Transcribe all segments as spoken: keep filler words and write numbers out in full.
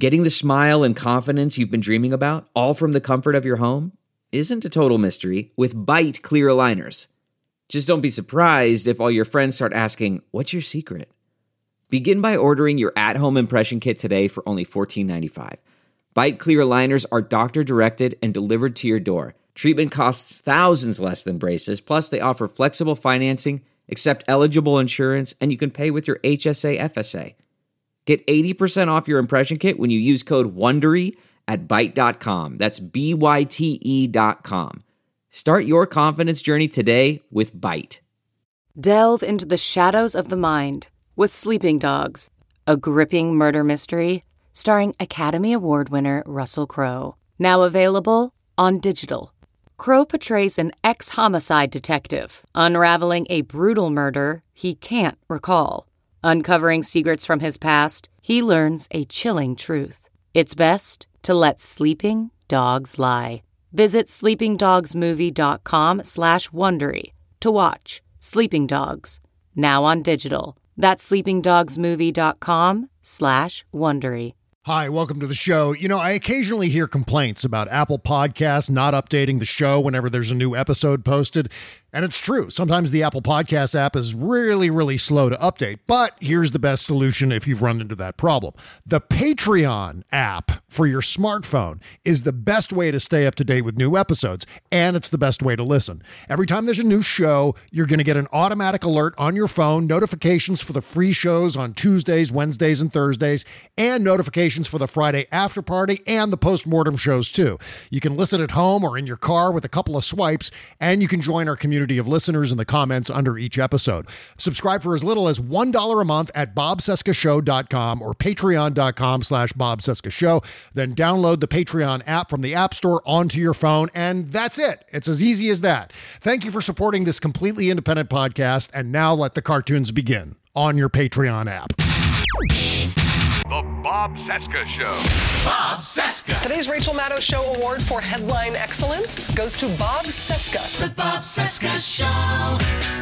Getting the smile and confidence you've been dreaming about, all from the comfort of your home, isn't a total mystery with Byte clear aligners. Just don't be surprised if all your friends start asking, "What's your secret?" Begin by ordering your at-home impression kit today for only fourteen ninety-five. Byte clear aligners are doctor-directed and delivered to your door. Treatment costs thousands less than braces, plus they offer flexible financing, accept eligible insurance, and you can pay with your H S A F S A. Get eighty percent off your impression kit when you use code WONDERY at byte dot com. That's B Y T E dot com. Start your confidence journey today with Byte. Delve into the shadows of the mind with Sleeping Dogs, a gripping murder mystery starring Academy Award winner Russell Crowe. Now available on digital. Crowe portrays an ex-homicide detective unraveling a brutal murder he can't recall. Uncovering secrets from his past, he learns a chilling truth. It's best to let sleeping dogs lie. Visit sleepingdogsmovie.com slash Wondery to watch Sleeping Dogs, now on digital. That's sleepingdogsmovie.com slash Wondery. Hi, welcome to the show. You know, I occasionally hear complaints about Apple Podcasts not updating the show whenever there's a new episode posted. And it's true. Sometimes the Apple Podcast app is really, really slow to update. But here's the best solution if you've run into that problem. The Patreon app for your smartphone is the best way to stay up to date with new episodes. And it's the best way to listen. Every time there's a new show, you're going to get an automatic alert on your phone, notifications for the free shows on Tuesdays, Wednesdays, and Thursdays, and notifications for the Friday after party and the post-mortem shows too. You can listen at home or in your car with a couple of swipes, and you can join our community of listeners in the comments under each episode. Subscribe for as little as one dollar a month at bob cesca show dot com or patreon.com slash Bob Cesca Show. Then download the Patreon app from the App Store onto your phone, and that's it. It's as easy as that. Thank you for supporting this completely independent podcast, and now let the cartoons begin on your Patreon app. The Bob Cesca Show. Bob Cesca. Today's Rachel Maddow Show Award for Headline Excellence goes to Bob Cesca. The Bob Cesca Show.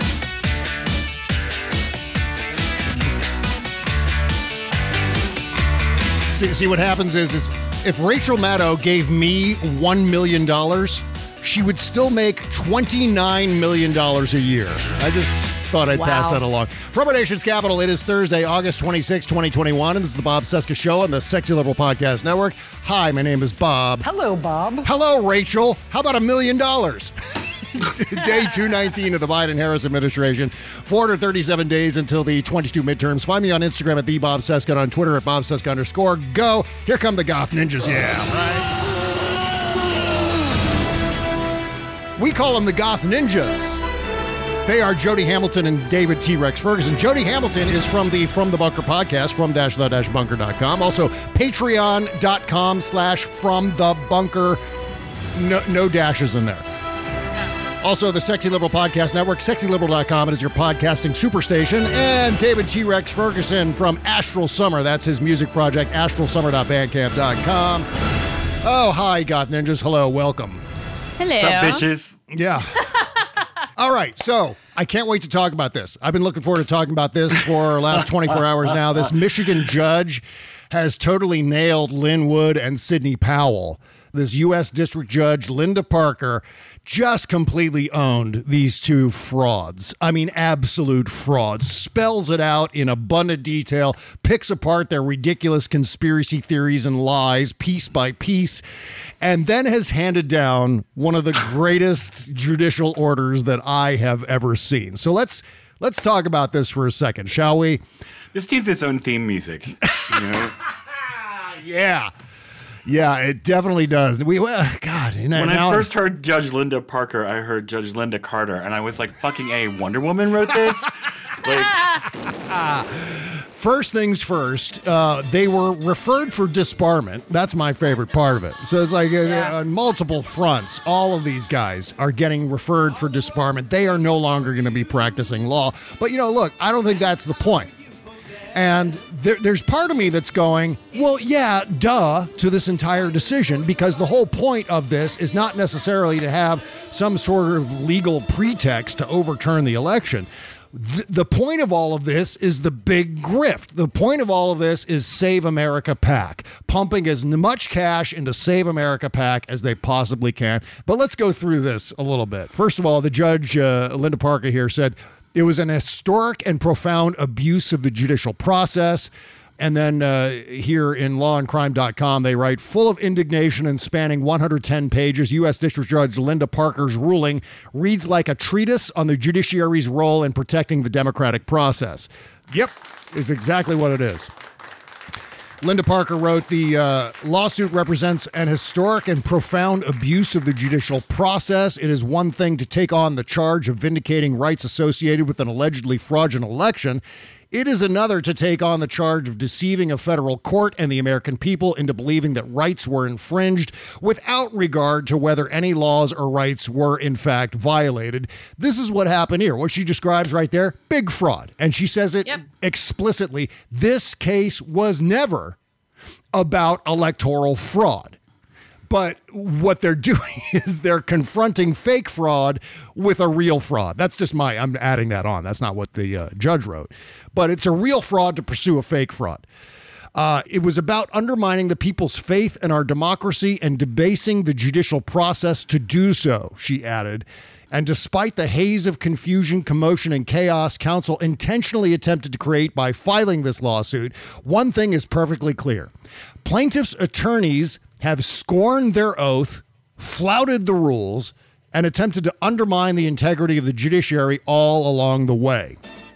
See, see what happens is, is if Rachel Maddow gave me one million dollars, she would still make twenty-nine million dollars a year. I just thought I'd wow. pass that along. From our nation's capital, it is Thursday, August twenty-sixth, twenty twenty-one, and this is the Bob Cesca Show on the Sexy Liberal Podcast Network. Hi, my name is Bob. Hello, Bob. Hello, Rachel. How about a million dollars? Day two nineteen of the Biden-Harris administration. four hundred thirty-seven days until the twenty-two midterms. Find me on Instagram at the Bob Cesca and on Twitter at Bob Cesca underscore go. Here come the Goth Ninjas. Yeah, right? We call them the Goth Ninjas. They are Jody Hamilton and David T-Rex Ferguson. Jody Hamilton is from the From the Bunker podcast, from dash the dash bunker dot com. Also, patreon.com slash from the bunker. No, no dashes in there. Also, the Sexy Liberal Podcast Network, sexy liberal dot com. It is your podcasting superstation. And David T-Rex Ferguson from Astral Summer. That's his music project, astral summer dot bandcamp dot com. Oh, hi, Goth Ninjas. Hello, welcome. Hello. What's up, bitches? Yeah. All right, so I can't wait to talk about this. I've been looking forward to talking about this for the last twenty-four hours now. This Michigan judge has totally nailed Lynn Wood and Sidney Powell. This U S District Judge, Linda Parker, just completely owned these two frauds. I mean, absolute frauds. Spells it out in abundant detail, picks apart their ridiculous conspiracy theories and lies piece by piece, and then has handed down one of the greatest judicial orders that I have ever seen. So let's let's talk about this for a second, shall we? This needs its own theme music. You know? Yeah. Yeah, it definitely does. We, well, God, you know, when now I first heard Judge Linda Parker, I heard Judge Linda Carter, and I was like, "Fucking A, Wonder Woman wrote this." Like, first things first, uh, they were referred for disbarment. That's my favorite part of it. So it's like uh, yeah. on multiple fronts, all of these guys are getting referred for disbarment. They are no longer going to be practicing law. But you know, look, I don't think that's the point. And there, there's part of me that's going, well, yeah, duh, to this entire decision, because the whole point of this is not necessarily to have some sort of legal pretext to overturn the election. th- the point of all of this is the big grift. The point of all of this is Save America PAC, pumping as much cash into Save America PAC as they possibly can. But let's go through this a little bit. First of all, the judge, uh, Linda Parker here, said it was an historic and profound abuse of the judicial process. And then uh, here in law and crime dot com, they write, full of indignation and spanning one hundred ten pages, U S District Judge Linda Parker's ruling reads like a treatise on the judiciary's role in protecting the democratic process. Yep, is exactly what it is. Linda Parker wrote, the uh, lawsuit represents an historic and profound abuse of the judicial process. It is one thing to take on the charge of vindicating rights associated with an allegedly fraudulent election. It is another to take on the charge of deceiving a federal court and the American people into believing that rights were infringed without regard to whether any laws or rights were in fact violated. This is what happened here. What she describes right there, big fraud. And she says it yep. explicitly. This case was never about electoral fraud. But what they're doing is they're confronting fake fraud with a real fraud. That's just my, I'm adding that on. That's not what the uh, judge wrote. But it's a real fraud to pursue a fake fraud. Uh, it was about undermining the people's faith in our democracy and debasing the judicial process to do so, she added. And despite the haze of confusion, commotion, and chaos counsel intentionally attempted to create by filing this lawsuit, one thing is perfectly clear. Plaintiffs' attorneys have scorned their oath, flouted the rules, and attempted to undermine the integrity of the judiciary all along the way.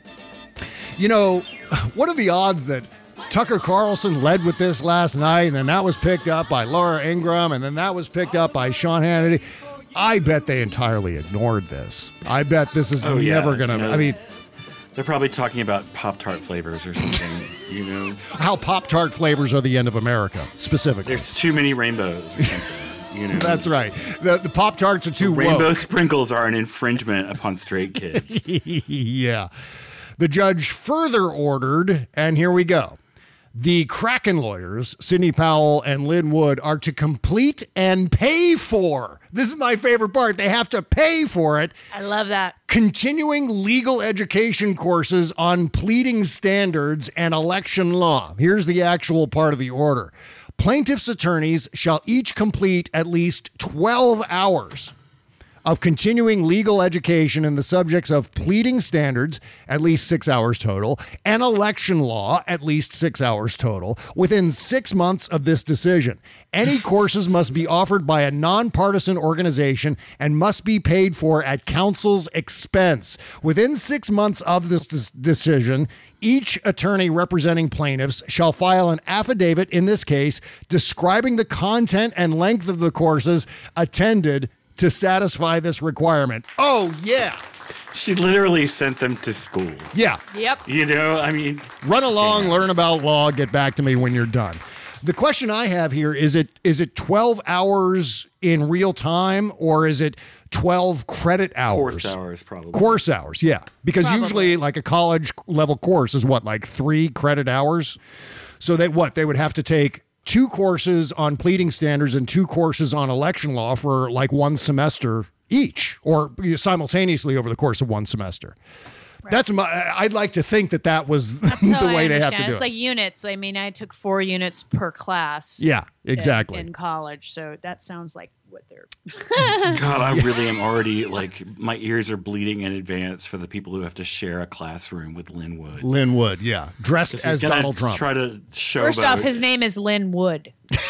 You know, what are the odds that Tucker Carlson led with this last night, and then that was picked up by Laura Ingraham, and then that was picked up by Sean Hannity? I bet they entirely ignored this. I bet this is oh, never yeah. going to, you know, I mean... They're probably talking about Pop-Tart flavors or something, you know? How Pop-Tart flavors are the end of America, specifically. There's too many rainbows or something, you know? That's right. The, the Pop-Tarts are too woke. Rainbow sprinkles are an infringement upon straight kids. Yeah. The judge further ordered, and here we go. The Kraken lawyers, Sidney Powell and Lynn Wood, are to complete and pay for. This is my favorite part. They have to pay for it. I love that. Continuing legal education courses on pleading standards and election law. Here's the actual part of the order. Plaintiffs' attorneys shall each complete at least twelve hours of continuing legal education in the subjects of pleading standards, at least six hours total, and election law, at least six hours total, within six months of this decision. Any courses must be offered by a nonpartisan organization and must be paid for at counsel's expense. Within six months of this des- decision, each attorney representing plaintiffs shall file an affidavit, in this case, describing the content and length of the courses attended to satisfy this requirement. Oh, yeah. She literally sent them to school. Yeah. Yep. You know, I mean. Run along, yeah. Learn about law, get back to me when you're done. The question I have here, is it is it twelve hours in real time, or is it twelve credit hours? Course hours, probably. Course hours, yeah. Because probably. Usually like a college level course is what, like three credit hours? So they what, they would have to take two courses on pleading standards and two courses on election law for like one semester each, or simultaneously over the course of one semester. Right. That's my, I'd like to think that that was That's the how way I they have to do it's it. It's like units. I mean, I took four units per class. Yeah, exactly. In, in college. So that sounds like what they're. God, I really am already like, my ears are bleeding in advance for the people who have to share a classroom with Lynn Wood. Lynn Wood, yeah. Dressed as Donald Trump. Try to show First off, his name is Lynn Wood.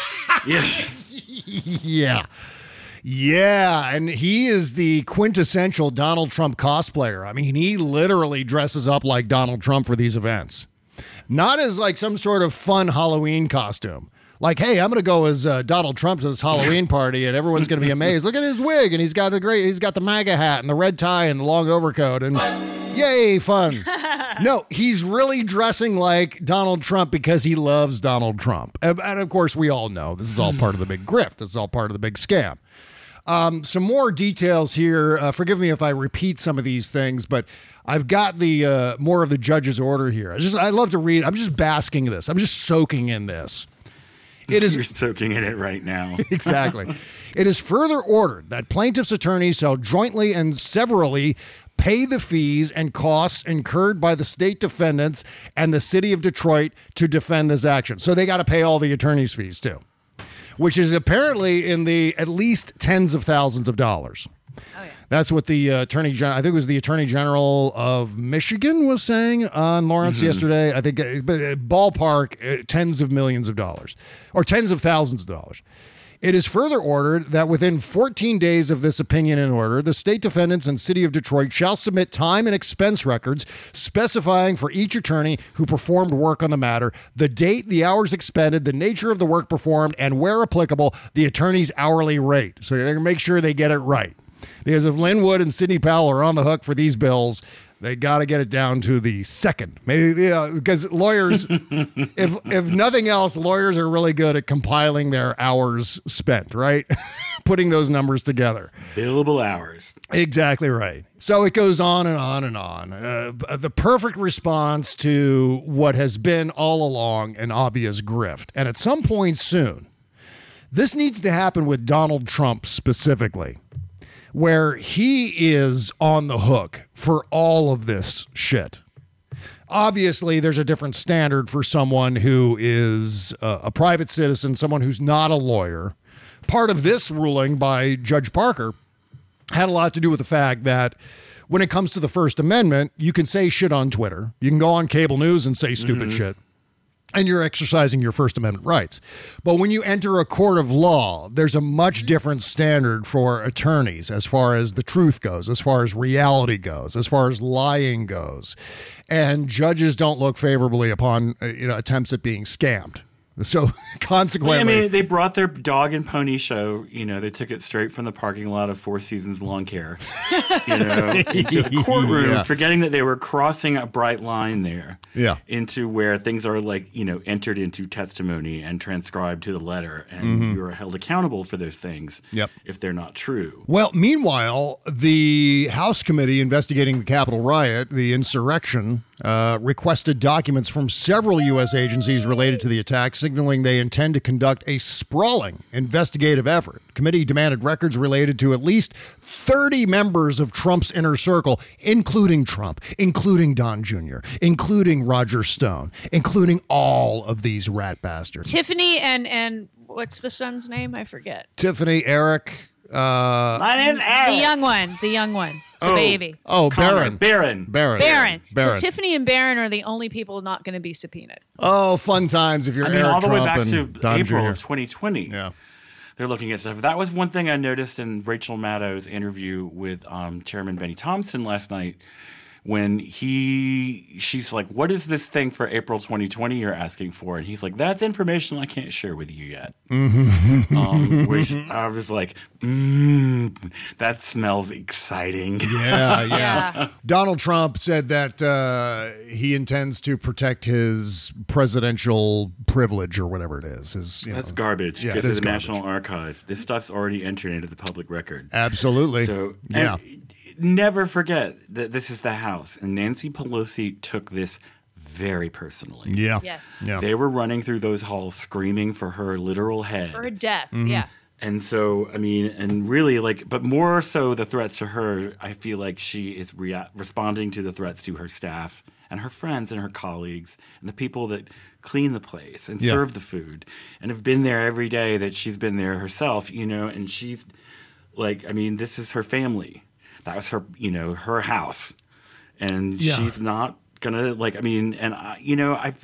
Yes. Yeah. Yeah, and he is the quintessential Donald Trump cosplayer. I mean, he literally dresses up like Donald Trump for these events. Not as like some sort of fun Halloween costume. Like, hey, I'm going to go as uh, Donald Trump to this Halloween party, and everyone's going to be amazed. Look at his wig, and he's got the great, he's got the MAGA hat and the red tie and the long overcoat, and yay, fun. No, he's really dressing like Donald Trump because he loves Donald Trump. And, and of course, we all know this is all part of the big grift. This is all part of the big scam. Um, some more details here. Uh, forgive me if I repeat some of these things, but I've got the uh, more of the judge's order here. I just I love to read. I'm just basking in this. I'm just soaking in this. It is You're soaking in it right now. Exactly. It is further ordered that plaintiffs' attorneys shall jointly and severally pay the fees and costs incurred by the state defendants and the city of Detroit to defend this action. So they got to pay all the attorney's fees too, which is apparently in the at least tens of thousands of dollars. Oh, yeah. That's what the uh, attorney general, I think it was the attorney general of Michigan was saying on Lawrence mm-hmm. yesterday. I think uh, ballpark uh, tens of millions of dollars or tens of thousands of dollars. It is further ordered that within fourteen days of this opinion and order, the state defendants and city of Detroit shall submit time and expense records specifying for each attorney who performed work on the matter, the date, the hours expended, the nature of the work performed, and where applicable, the attorney's hourly rate. So they're going to make sure they get it right. Because if Linwood and Sidney Powell are on the hook for these bills, they got to get it down to the second. Maybe, you know, because lawyers, if if nothing else, lawyers are really good at compiling their hours spent, right? Putting those numbers together. Billable hours. Exactly right. So it goes on and on and on. Uh, the perfect response to what has been all along an obvious grift. And at some point soon, this needs to happen with Donald Trump specifically, where he is on the hook for all of this shit. Obviously, there's a different standard for someone who is a, a private citizen, someone who's not a lawyer. Part of this ruling by Judge Parker had a lot to do with the fact that when it comes to the First Amendment, you can say shit on Twitter. You can go on cable news and say stupid mm-hmm. shit. And you're exercising your First Amendment rights. But when you enter a court of law, there's a much different standard for attorneys as far as the truth goes, as far as reality goes, as far as lying goes. And judges don't look favorably upon uh, you know attempts at being scammed. So consequently, I mean, they brought their dog and pony show. You know, they took it straight from the parking lot of Four Seasons Lawn Care, you know, into the courtroom, yeah. forgetting that they were crossing a bright line there, yeah. into where things are like you know entered into testimony and transcribed to the letter, and mm-hmm. you are held accountable for those things yep. if they're not true. Well, meanwhile, the House committee investigating the Capitol riot, the insurrection, uh, requested documents from several U S agencies related to the attacks, signaling they intend to conduct a sprawling investigative effort. The committee demanded records related to at least thirty members of Trump's inner circle, including Trump, including Don Junior, including Roger Stone, including all of these rat bastards. Tiffany and, and what's the son's name? I forget. Tiffany, Eric. Uh, My name's Eric. The young one. The young one. The oh. baby. Oh, Barron. Barron. Barron. Barron. Barron. So Tiffany and Barron are the only people not going to be subpoenaed. Oh, fun times if you're I mean, Eric all the Trump way back and to Don April Junior of twenty twenty. Yeah. They're looking at stuff. That was one thing I noticed in Rachel Maddow's interview with um, Chairman Benny Thompson last night when he, she's like, what is this thing for April twenty twenty you're asking for? And he's like, that's information I can't share with you yet. Mm-hmm. Um, which I was like, mm, that smells exciting. Yeah, yeah. Yeah. Donald Trump said that uh, he intends to protect his presidential privilege or whatever it is. His, you That's know, garbage yeah, because it of is the garbage. National Archive. This stuff's already entered into the public record. Absolutely. So, yeah. never forget that this is the House, and Nancy Pelosi took this very personally. Yeah. Yes. Yeah. They were running through those halls screaming for her literal head. For her death. Mm-hmm. Yeah. And so, I mean, and really, like, but more so the threats to her, I feel like she is rea- responding to the threats to her staff and her friends and her colleagues and the people that clean the place and Yeah. serve the food and have been there every day that she's been there herself, you know, and she's like, I mean, this is her family. That was her, you know, her house. And Yeah. she's not gonna, like, I mean, and, I, you know, I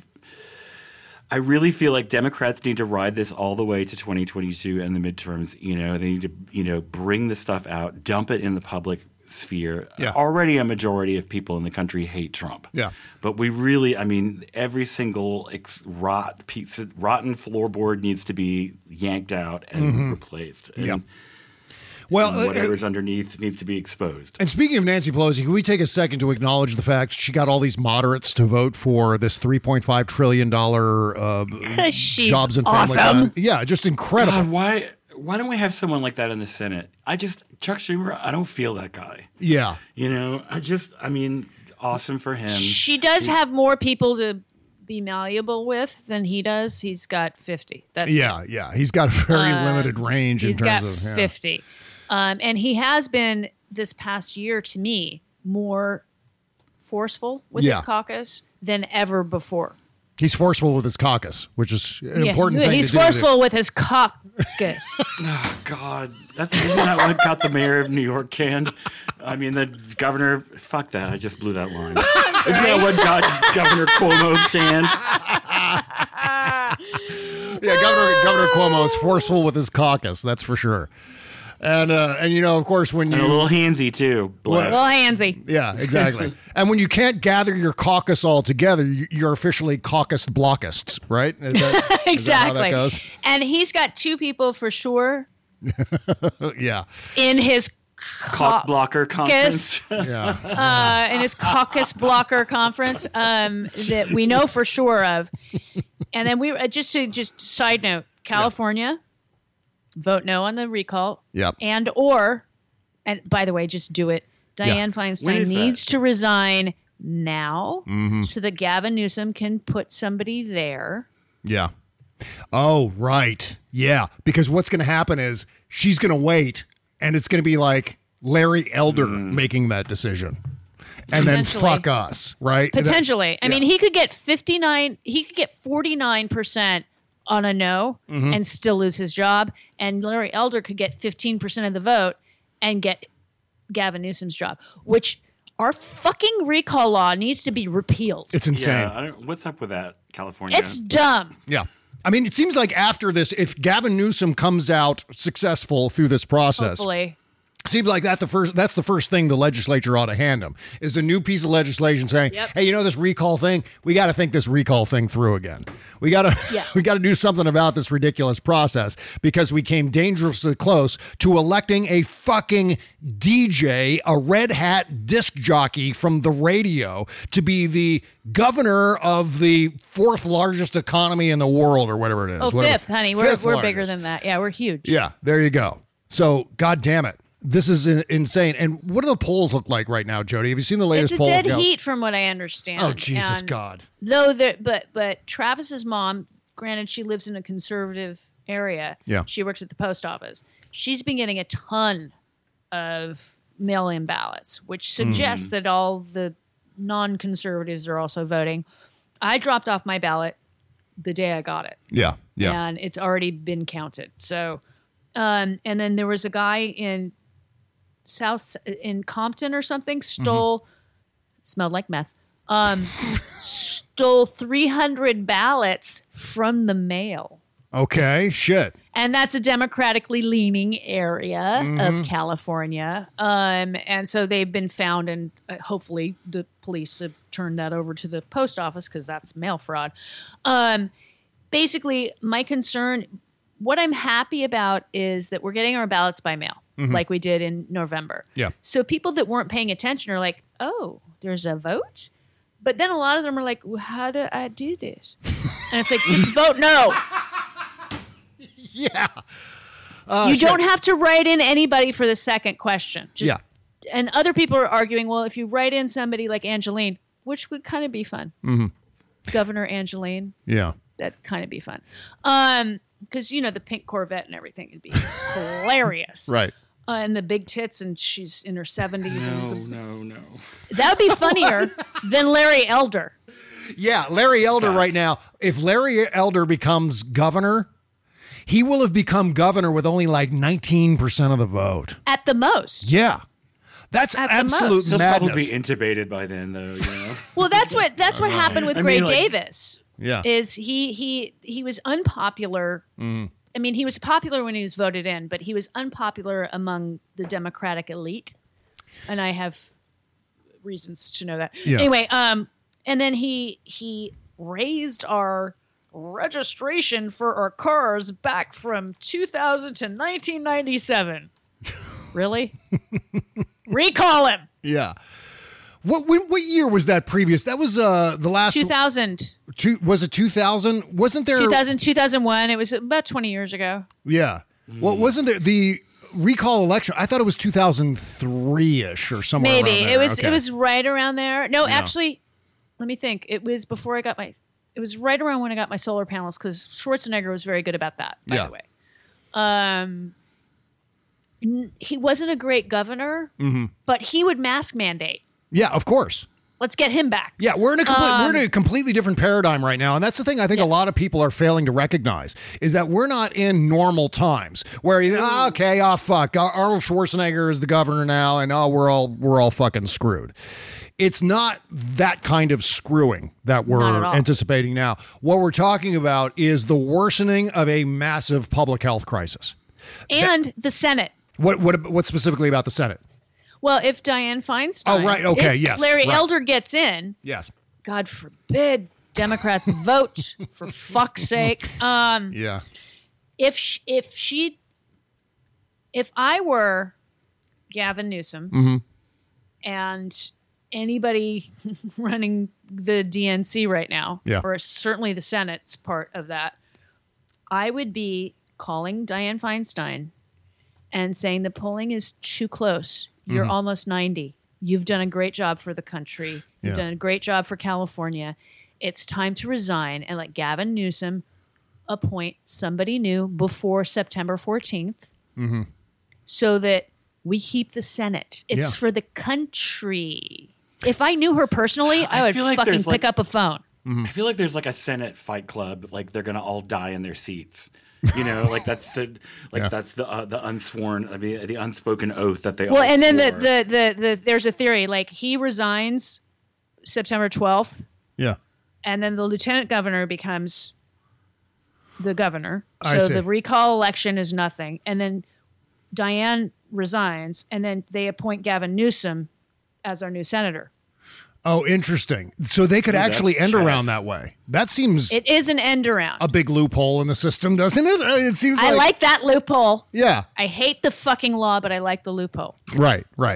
I really feel like Democrats need to ride this all the way to twenty twenty-two and the midterms. You know, they need to, you know, bring the stuff out, dump it in the public sphere. Yeah. Already a majority of people in the country hate Trump. Yeah. But we really, I mean, every single ex- rot piece of, rotten floorboard needs to be yanked out and Mm-hmm. replaced. And, Yeah. Well, and uh, whatever's underneath needs to be exposed. And speaking of Nancy Pelosi, can we take a second to acknowledge the fact she got all these moderates to vote for this three point five trillion dollars uh, 'Cause she's jobs and family awesome. plan? Yeah, just incredible. God, why why don't we have someone like that in the Senate? I just Chuck Schumer, I don't feel that guy. Yeah. You know, I just I mean, awesome for him. She does have more people to be malleable with than he does. He's got fifty. That's Yeah, yeah. He's got a very Uh, limited range in He's terms got of yeah. fifty. Um, and he has been this past year to me more forceful with Yeah. his caucus than ever before. He's forceful with his caucus, which is an Yeah, important thing he's to do. forceful with his caucus. Oh, God. That's, isn't that what got the mayor of New York canned? I mean, the governor, fuck that. I just blew that line. Isn't that what got Governor Cuomo canned? Yeah, Governor Governor Cuomo is forceful with his caucus, that's for sure. And uh, and you know, of course, when you And a little handsy, too. Bless. A little handsy. yeah, exactly. And when you can't gather your caucus all together, you- you're officially caucus blockists, right? Is that, Exactly. Is that how that goes? And he's got two people for sure Yeah, in his Cock blocker conference. yeah. uh, in his caucus blocker conference um, that we know for sure of. And then we uh, just to just side note, California, vote no on the recall. Yep. And or, and by the way, just do it. Dianne Yeah. When Feinstein is needs that? to resign now Mm-hmm. so that Gavin Newsom can put somebody there. Yeah. Oh, right. Yeah. Because what's going to happen is she's going to wait, and it's going to be like Larry Elder making that decision. And then Potentially. fuck us, right? Potentially. I yeah. mean, he could get fifty-nine, he could get forty-nine percent on a no Mm-hmm. and still lose his job. And Larry Elder could get fifteen percent of the vote and get Gavin Newsom's job, which our fucking recall law needs to be repealed. It's insane. Yeah, I don't, what's up with that, California? It's dumb. Yeah. I mean, it seems like after this, if Gavin Newsom comes out successful through this process, Hopefully. seems like that the first that's the first thing the legislature ought to hand him is a new piece of legislation saying, Yep. hey, you know this recall thing? We got to think this recall thing through again. We got to Yeah. we got to do something about this ridiculous process because we came dangerously close to electing a fucking D J, a red hat disc jockey from the radio to be the governor of the fourth largest economy in the world or whatever it is. Oh, Whatever. fifth, honey. We're, Fifth we're largest. bigger than that. Yeah, we're huge. Yeah, there you go. So, God damn it. This is in- insane. And what do the polls look like right now, Jody? Have you seen the latest It's a poll? dead Yeah. heat from what I understand. Oh, Jesus And God. Though there, but but Travis's mom, granted, she lives in a conservative area. Yeah. She works at the post office. She's been getting a ton of mail-in ballots, which suggests that all the non-conservatives are also voting. I dropped off my ballot the day I got it, Yeah, yeah. and it's already been counted. So, um, and then there was a guy in South in Compton or something stole smelled like meth. Um, stole three hundred ballots from the mail. Okay, shit. And that's a democratically leaning area of California. Um, and so they've been found, and uh, hopefully the police have turned that over to the post office because that's mail fraud. Um, basically, my concern, what I'm happy about is that we're getting our ballots by mail, like we did in November. Yeah. So people that weren't paying attention are like, oh, there's a vote? But then a lot of them are like, well, how do I do this? And it's like, just vote no. Yeah. you don't have to write in anybody for the second question. Just, Yeah. And other people are arguing, well, if you write in somebody like Angeline, which would kind of be fun. Mm-hmm. Governor Angeline, Yeah. that'd kind of be fun. Um, because, you know, the pink Corvette and everything would be hilarious. Right. Uh, and the big tits, and she's in her seventies. No, And no, no. that would be funnier than Larry Elder. Yeah, Larry Elder Facts. right now. If Larry Elder becomes governor, he will have become governor with only like nineteen percent of the vote. At the most. Yeah. That's At the absolute most. He'll madness. probably be intubated by then, though. You know. Well, that's what that's what happened with I Gray mean, like- Davis. Yeah. Is he he he was unpopular. I mean, he was popular when he was voted in, but he was unpopular among the Democratic elite, and I have reasons to know that. Yeah. Anyway, um, and then he he raised our registration for our cars back from two thousand to nineteen ninety-seven. Really? Recall him. Yeah. What when, what year was that previous? That was uh the last two thousand. two, was it two thousand? Wasn't there two thousand, two thousand one. It was about twenty years ago. Yeah. Well, wasn't there the recall election? I thought it was two thousand three-ish or somewhere Maybe around there. it was Okay. it was right around there. No, actually, let me think. It was before I got my. It was right around when I got my solar panels because Schwarzenegger was very good about that. By Yeah. the way, um, n- he wasn't a great governor, Mm-hmm. but he would mask mandate. Yeah, of course. Let's get him back. Yeah, we're in a complete, Um, we're in a completely different paradigm right now, and that's the thing I think Yeah. a lot of people are failing to recognize is that we're not in normal times where you oh, okay, oh fuck, Arnold Schwarzenegger is the governor now, and oh we're all we're all fucking screwed. It's not that kind of screwing that Not we're at all. anticipating now. What we're talking about is the worsening of a massive public health crisis. And the Senate. What what what specifically about the Senate? Well, if Dianne Feinstein, Oh, right, okay, if yes, Larry right. Elder gets in, Yes. God forbid Democrats vote for fuck's sake. Um, Yeah. if sh- if she, if I were Gavin Newsom Mm-hmm. and anybody running the D N C right now, Yeah. or certainly the Senate's part of that, I would be calling Dianne Feinstein and saying the polling is too close. You're Mm-hmm. almost ninety. You've done a great job for the country. You've Yeah. done a great job for California. It's time to resign and let Gavin Newsom appoint somebody new before September fourteenth so that we keep the Senate. It's Yeah. for the country. If I knew her personally, I, I would feel like fucking there's, pick like- up a phone. I feel like there's like a Senate fight club, like they're gonna all die in their seats. You know, like that's the like Yeah. that's the uh, the unsworn, I mean, the unspoken oath that they. Well, all and then the, swore. the, the, the there's a theory like he resigns September twelfth, Yeah. and then the lieutenant governor becomes the governor. I So see. the recall election is nothing. And then Dianne resigns, and then they appoint Gavin Newsom as our new senator. Oh, interesting. So they could Ooh, actually that's end around chess. that way. That seems It is an end around. a big loophole in the system, doesn't it? Uh, It seems I like, like that loophole. Yeah. I hate the fucking law, but I like the loophole. Right, right.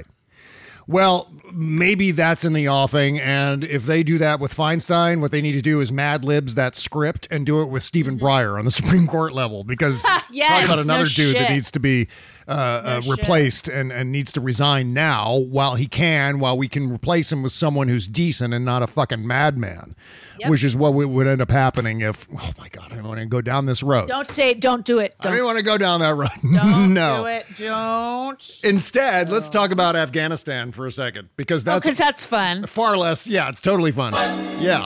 Well, maybe that's in the offing, and if they do that with Feinstein, what they need to do is Mad Libs that script and do it with Stephen Breyer on the Supreme Court level, because Yes, talk about no another dude that shit. needs to be uh, uh, shit. replaced and, and needs to resign now while he can, while we can replace him with someone who's decent and not a fucking madman, Yep. which is what would would end up happening if, oh my God, I don't want to go down this road. Don't say it. Don't do it. I Don't, didn't want to go down that road. don't no. do it. Don't. Instead, let's talk about Afghanistan for a second, because that's Because that's fun. far less. Yeah, it's totally fun. Yeah.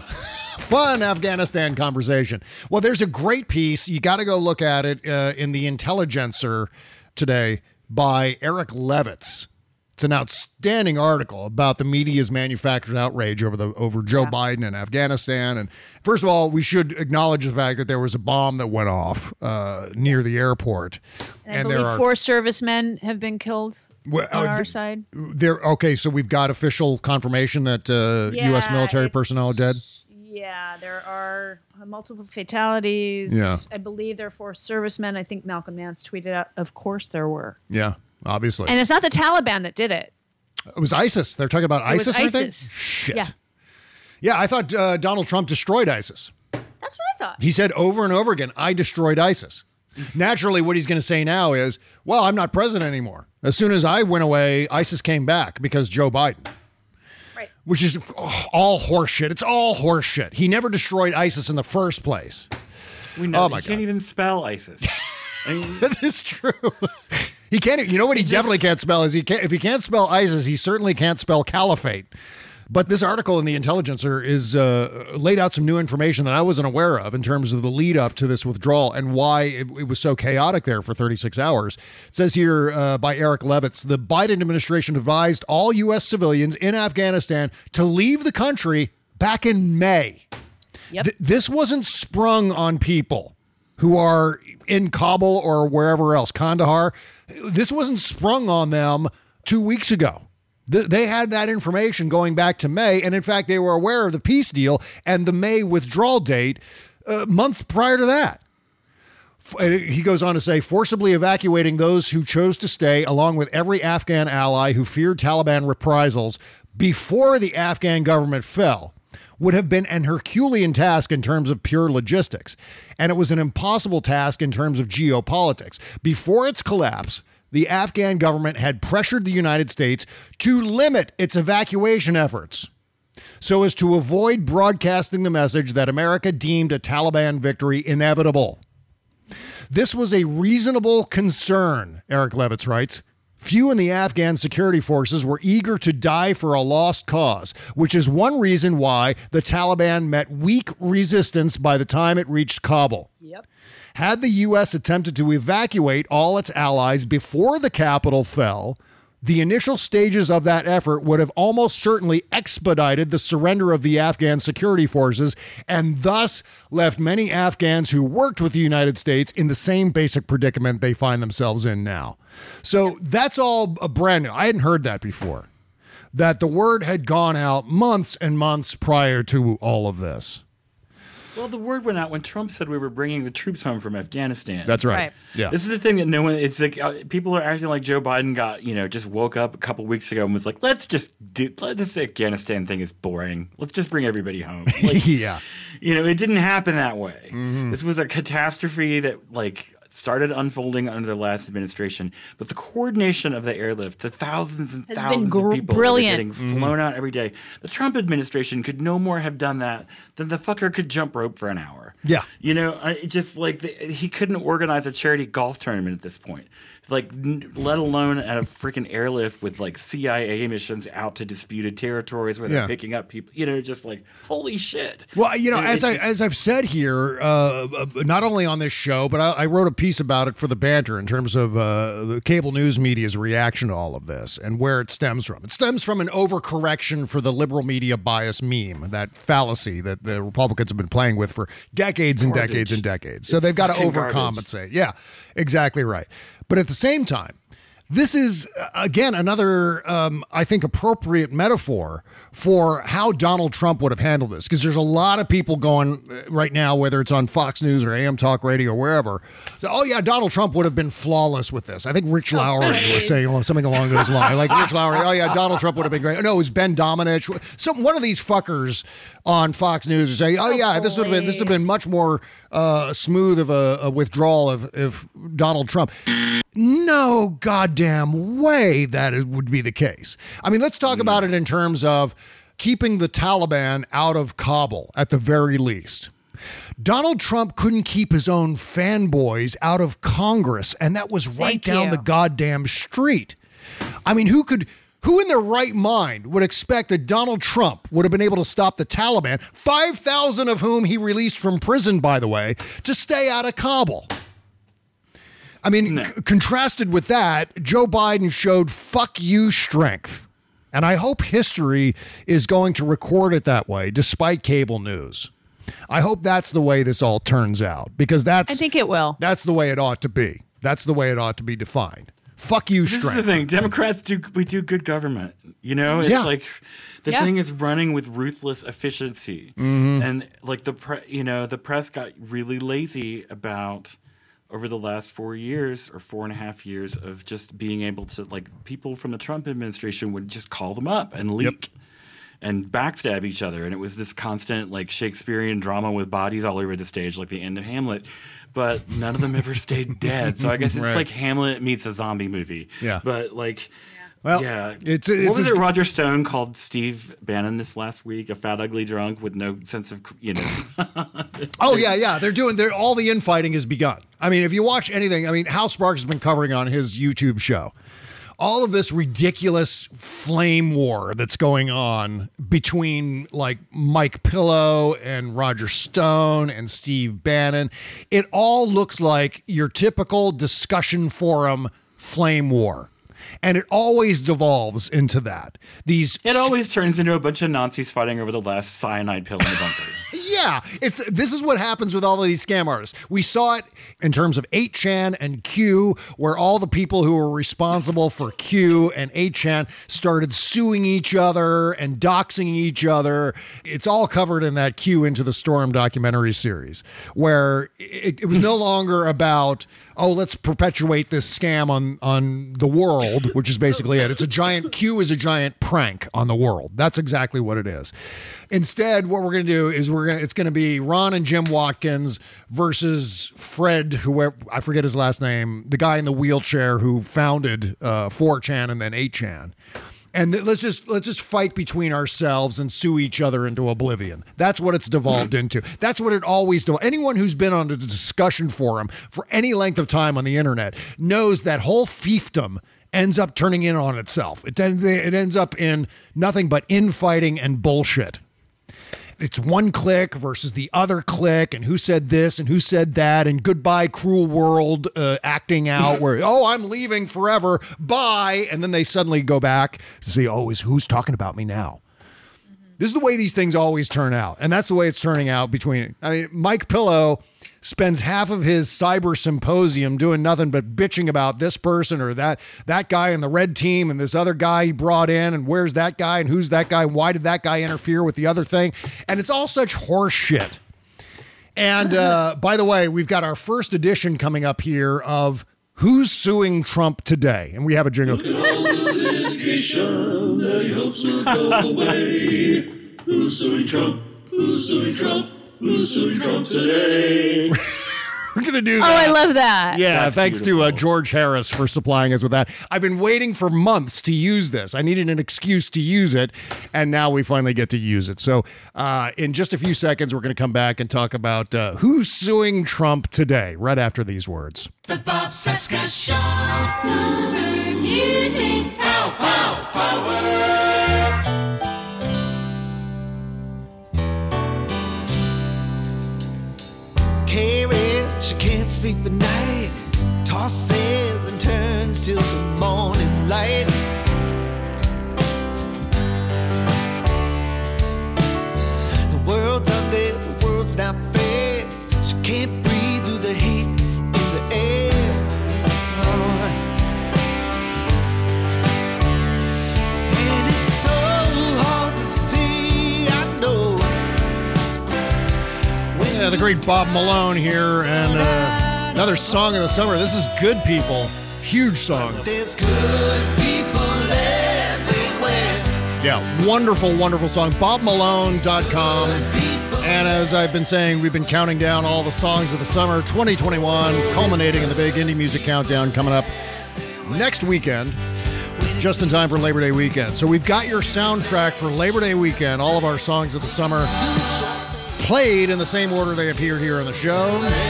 Fun Afghanistan conversation. Well, there's a great piece. You got to go look at it uh, in the Intelligencer today by Eric Levitz. It's an outstanding article about the media's manufactured outrage over the over Joe Biden and Afghanistan. And first of all, we should acknowledge the fact that there was a bomb that went off uh, near the airport. And I believe four servicemen have been killed Well, on uh, our th- side. There. Okay, so we've got official confirmation that uh, U S Yeah, military it's- personnel are dead. Yeah, there are multiple fatalities. Yeah. I believe there are four servicemen. I think Malcolm Nance tweeted out, of course there were. Yeah, obviously. And it's not the Taliban that did it. It was ISIS. They're talking about It was ISIS, I think? ISIS. Shit. Yeah. Yeah, I thought uh, Donald Trump destroyed ISIS. That's what I thought. He said over and over again, I destroyed ISIS. Naturally, what he's going to say now is, well, I'm not president anymore. As soon as I went away, ISIS came back because Joe Biden. Right. Which is oh, all horseshit. It's all horseshit. He never destroyed ISIS in the first place. we know oh my you can't God. even spell ISIS. I mean, That is true. He can't. You know what he definitely can't spell is he can't. If he can't spell ISIS, he certainly can't spell caliphate. But this article in the Intelligencer is uh, laid out some new information that I wasn't aware of in terms of the lead up to this withdrawal and why it, it was so chaotic there for thirty-six hours. It says here uh, by Eric Levitz, the Biden administration advised all U S civilians in Afghanistan to leave the country back in May. Yep. Th- this wasn't sprung on people who are in Kabul or wherever else, Kandahar. This wasn't sprung on them two weeks ago. Th- They had that information going back to May, and in fact, they were aware of the peace deal and the May withdrawal date uh, months prior to that. F- uh, He goes on to say, forcibly evacuating those who chose to stay, along with every Afghan ally who feared Taliban reprisals before the Afghan government fell, would have been an Herculean task in terms of pure logistics. And it was an impossible task in terms of geopolitics. Before its collapse, the Afghan government had pressured the United States to limit its evacuation efforts so as to avoid broadcasting the message that America deemed a Taliban victory inevitable. This was a reasonable concern, Eric Levitz writes, Few in the Afghan security forces were eager to die for a lost cause, which is one reason why the Taliban met weak resistance by the time it reached Kabul. Yep. Had the U S attempted to evacuate all its allies before the capital fell, the initial stages of that effort would have almost certainly expedited the surrender of the Afghan security forces and thus left many Afghans who worked with the United States in the same basic predicament they find themselves in now. So that's all a brand new. I hadn't heard that before, that the word had gone out months and months prior to all of this. Well, the word went out when Trump said we were bringing the troops home from Afghanistan. That's right. Right. Yeah. This is the thing that no one, it's like uh, people are acting like Joe Biden got, you know, just woke up a couple weeks ago and was like, let's just do, let this Afghanistan thing is boring. Let's just bring everybody home. Like, yeah. You know, it didn't happen that way. Mm-hmm. This was a catastrophe that, like, started unfolding under the last administration, but the coordination of the airlift, the thousands and Has thousands been gr- of people brilliant. that are getting flown out every day, the Trump administration could no more have done that than the fucker could jump rope for an hour. Yeah. You know, I- it just like the, he couldn't organize a charity golf tournament at this point. Like, n- let alone at a freaking airlift with like C I A missions out to disputed territories where they're Yeah. picking up people. You know, just like holy shit. Well, you know, It- as it I just- as I've said here, uh, uh, not only on this show, but I, I wrote a piece about it for the Banter in terms of uh, the cable news media's reaction to all of this and where it stems from. It stems from an overcorrection for the liberal media bias meme, that fallacy that the Republicans have been playing with for decades and Garbage. decades and decades. So It's they've got to fucking overcompensate. Yeah, exactly right. But at the same time, this is, uh, again, another, um, I think, appropriate metaphor for how Donald Trump would have handled this. Because there's a lot of people going uh, right now, whether it's on Fox News or A M Talk Radio or wherever, so, oh, yeah, Donald Trump would have been flawless with this. I think Rich Lowry was saying something along those lines. Like Rich Lowry, oh, yeah, Donald Trump would have been great. No, it was Ben Domenech. Some, one of these fuckers on Fox News is saying, oh, yeah, this would have been, this would have been much more uh, smooth of a, a withdrawal of, of Donald Trump. No goddamn way that it would be the case. I mean, let's talk about it in terms of keeping the Taliban out of Kabul at the very least. Donald Trump couldn't keep his own fanboys out of Congress, and that was right Thank down you. the goddamn street. I mean, who could... Who in their right mind would expect that Donald Trump would have been able to stop the Taliban, five thousand of whom he released from prison, by the way, to stay out of Kabul? I mean, No. c- contrasted with that, Joe Biden showed fuck you strength. And I hope history is going to record it that way, despite cable news. I hope that's the way this all turns out, because that's I think it will. that's the way it ought to be. That's the way it ought to be defined. Fuck you This is the strength. thing. Democrats do we do good government. You know, it's Yeah. like the Yeah. thing is running with ruthless efficiency, Mm-hmm. and like the pre, you know the press got really lazy about over the last four years or four and a half years of just being able to like people from the Trump administration would just call them up and leak. And backstab each other, and it was this constant like Shakespearean drama with bodies all over the stage, like the end of Hamlet. But none of them ever stayed dead. So I guess it's Right. like Hamlet meets a zombie movie. Yeah. But like, Well, yeah. it's- what it's was as- it? Roger Stone called Steve Bannon this last week a fat, ugly drunk with no sense of you know. Oh yeah, yeah. They're doing. They're all the infighting has begun. I mean, if you watch anything, I mean, Hal Sparks has been covering on his YouTube show all of this ridiculous flame war that's going on between like Mike Pillow and Roger Stone and Steve Bannon. It all looks like your typical discussion forum flame war. And it always devolves into that. These It always turns into a bunch of Nazis fighting over the last cyanide pill in the bunker. Yeah, it's this is what happens with all of these scam artists. We saw it in terms of eight chan and Q, where all the people who were responsible for Q and eight chan started suing each other and doxing each other. It's all covered in that Q Into the Storm documentary series, where it, it was no longer about, oh, let's perpetuate this scam on, on the world, which is basically it. It's a giant, Q is a giant prank on the world. That's exactly what it is. Instead, what we're going to do is we're going to, it's going to be Ron and Jim Watkins versus Fred, whoever, I forget his last name, the guy in the wheelchair who founded uh, four chan and then eight chan. And th- let's just let's just fight between ourselves and sue each other into oblivion. That's what it's devolved into. That's what it always does. Anyone who's been on a discussion forum for any length of time on the internet knows that whole fiefdom ends up turning in on itself. It, ends- it ends up in nothing but infighting and bullshit. It's one clique versus the other clique, and who said this and who said that, and goodbye, cruel world, uh, acting out where, oh, I'm leaving forever, bye. And then they suddenly go back to see, oh, is who's talking about me now? This is the way these things always turn out. And that's the way it's turning out between, I mean, Mike Pillow spends half of his cyber symposium doing nothing but bitching about this person or that that guy in the red team and this other guy he brought in and where's that guy and who's that guy? Why did that guy interfere with the other thing? And it's all such horse shit. And uh, by the way, we've got our first edition coming up here of Who's Suing Trump Today? And we have a jingle. Look at all the litigation that he hopes will go away. Who's suing Trump? Who's suing Trump? Who's suing Trump today? We're going to do Oh, that. I love that. Yeah, That's thanks beautiful. to uh, George Harris for supplying us with that. I've been waiting for months to use this. I needed an excuse to use it, and now we finally get to use it. So uh, in just a few seconds, we're going to come back and talk about uh, who's suing Trump today, right after these words. The Bob Seska Show. Summer music. Pow, pow, power. Carrie, she can't sleep at night. Tosses and turns till the morning light. The world's under, the world's not fair. She can't breathe through the heat in the air. Oh. And it's so hard to see, I know. Yeah, the great Bob Malone here, and uh, another song of the summer. This is Good People. Huge song. There's good people everywhere. Yeah, wonderful, wonderful song. bob malone dot com. And as I've been saying, we've been counting down all the songs of the summer twenty twenty-one, culminating in the big indie music countdown coming up next weekend, just in time for Labor Day weekend. So we've got your soundtrack for Labor Day weekend, all of our songs of the summer played in the same order they appeared here on the show.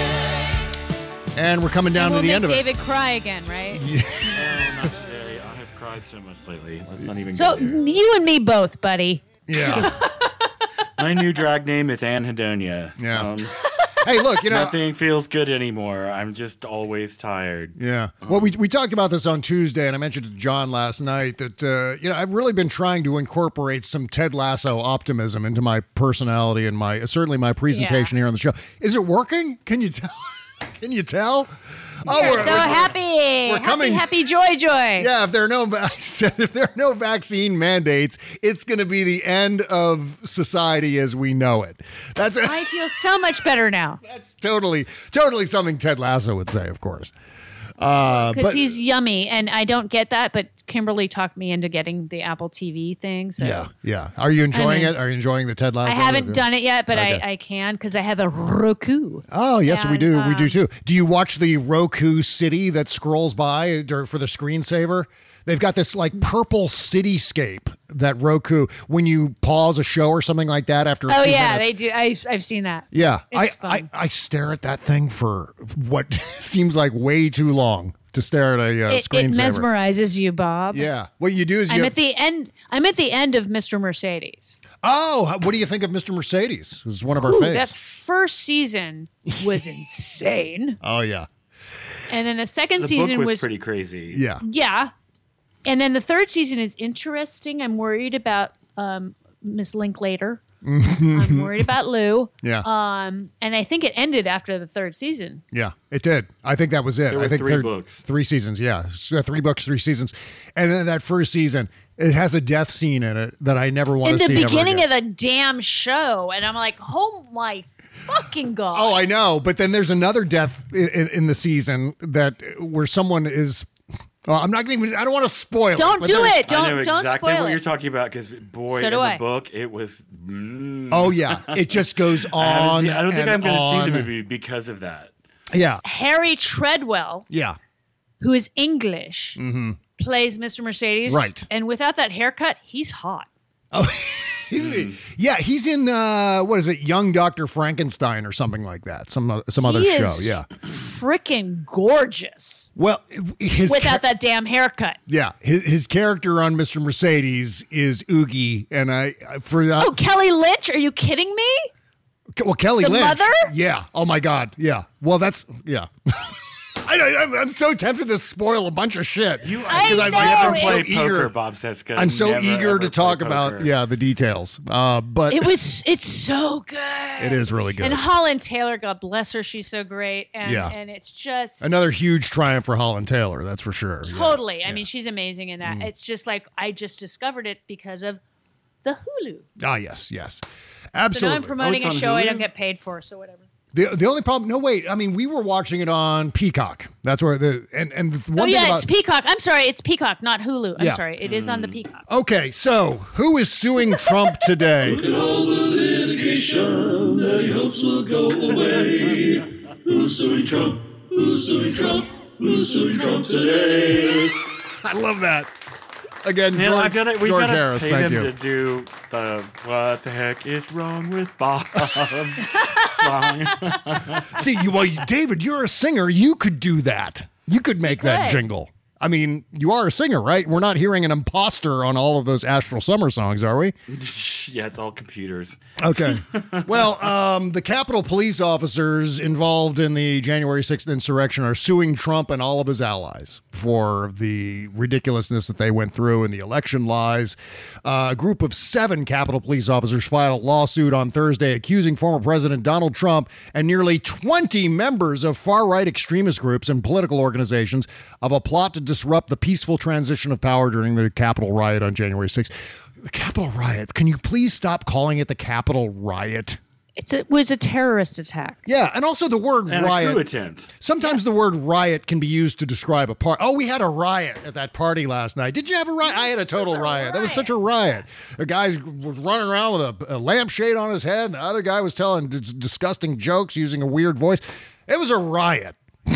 And we're coming down And we'll to the make end of David it. cry again, right? Oh, not today. I have cried so much lately. Let's not even So go there. you and me both, buddy. Yeah. My new drag name is Anne Hedonia. Yeah. Um, Hey, look, you know. nothing feels good anymore. I'm just always tired. Yeah. Well, we we talked about this on Tuesday, and I mentioned to John last night that, uh, you know, I've really been trying to incorporate some Ted Lasso optimism into my personality and my, certainly my presentation Yeah. here on the show. Is it working? Can you tell? Can you tell? Oh, You're we're- so we're- happy. we're happy, coming- happy, joy, joy. Yeah, if there are no, I said if there are no vaccine mandates, it's going to be the end of society as we know it. That's I feel so much better now that's totally, totally something Ted Lasso would say, of course. Uh, because but he's yummy, and I don't get that. But Kimberly talked me into getting the Apple T V thing. So yeah, yeah. Are you enjoying I mean, it? Are you enjoying the Ted I Lasso? haven't done it yet, but Okay. I, I can because I have a Roku. Oh, yes, we And, do. we do um, too. Do you watch the Roku city that scrolls by dur- for the screensaver? They've got this like purple cityscape that Roku, when you pause a show or something like that after a Oh few yeah, minutes. they do. I, I've seen that. Yeah, I, It's fun. I I stare at that thing for what seems like way too long to stare at a uh, It, it screensaver. mesmerizes you, Bob. Yeah, what you do is you. I'm have- at the end. I'm at the end of Mister Mercedes. oh, how- what do you think of Mister Mercedes? This is one of our Ooh, faves. that first season was insane, Oh yeah, and then the second The season book was, was pretty crazy. yeah. yeah, and then the third season is interesting. I'm worried about um, Miss Linklater. I'm worried about Lou. Yeah. Um, and I think it ended after the third season. Yeah, it did. I think that was it. There were I think three third- books. three seasons. Yeah, So, three books, three seasons, and then that first season, it has a death scene in it that I never want In to the see. ever beginning again. of the damn show, and I'm like, oh my fucking god! Oh, I know, but then there's another death in, in, in the season that where someone is. Oh, I'm not going to even. I don't want to spoil. Don't it, but do there's- it. Don't I know don't exactly spoil what it. you're talking about because, boy, So in do the I. book, it was. Mm. Oh yeah, it just goes I, haven't on. seen- I don't think and I'm going to see on. the movie because of that. Yeah, Harry Treadwell, yeah. who is English, Mm-hmm. plays Mister Mercedes. Right. And without that haircut, he's hot. Oh, he's, yeah, he's in uh, what is it, Young Doctor Frankenstein or something like that. Some some other he show. Is yeah, freaking gorgeous. Well, his without char- that damn haircut. Yeah, his, his character on Mister Mercedes is Oogie, and I for uh, oh Kelly Lynch, are you kidding me? Well, Kelly the Lynch, mother? Yeah. Oh my God. Yeah. Well, that's yeah. I know, I'm, I'm so tempted to spoil a bunch of shit. You, I know. I've never it. played so poker, eager. Bob Seska. I'm so Never, eager ever to talk played about poker. yeah the details. Uh, but It was it's so good. it is really good. And Holland Taylor, God bless her, she's so great. And Yeah. and it's just Another huge triumph for Holland Taylor, that's for sure. Yeah. totally. I mean, she's amazing in that. Mm. It's just like I just discovered it because of the Hulu. Ah, yes, yes, So absolutely. now I'm promoting Oh, a it's on show I Hulu? don't get paid for, so whatever. The the only problem, no wait, I mean we were watching it on Peacock. That's where the and and the one oh thing yeah, about it's Peacock. I'm sorry, it's Peacock, not Hulu. I'm Yeah. sorry, it is on the Peacock. Okay, so who is suing Trump today? Look at all the litigation that he hopes will go away. Who's suing Trump? Who's suing Trump? Who's suing Trump today? I love that. Again, Man, George, I gotta, we George gotta Harris, pay thank him you. to do the "What the heck is wrong with Bob" song. See, you, well, you- David, you're a singer. You could do that. You could make that Could. jingle. I mean, you are a singer, right? We're not hearing an imposter on all of those Astral Summer songs, are we? Yeah, it's all computers. Okay. Well, um, the Capitol police officers involved in the January sixth insurrection are suing Trump and all of his allies for the ridiculousness that they went through and the election lies. Uh, a group of seven Capitol police officers filed a lawsuit on Thursday accusing former President Donald Trump and nearly twenty members of far-right extremist groups and political organizations of a plot to disrupt the peaceful transition of power during the Capitol riot on January sixth. The Capitol riot. Can you please stop calling it the Capitol riot? It's it was a terrorist attack. Yeah, and also the word And riot. a coup attempt. Sometimes the word riot can be used to describe a party. Oh, we had a riot at that party last night. Did you have a riot? I had a total riot. That was such a riot. The guy was running around with a, a lampshade on his head. And the other guy was telling dis- disgusting jokes using a weird voice. It was a riot.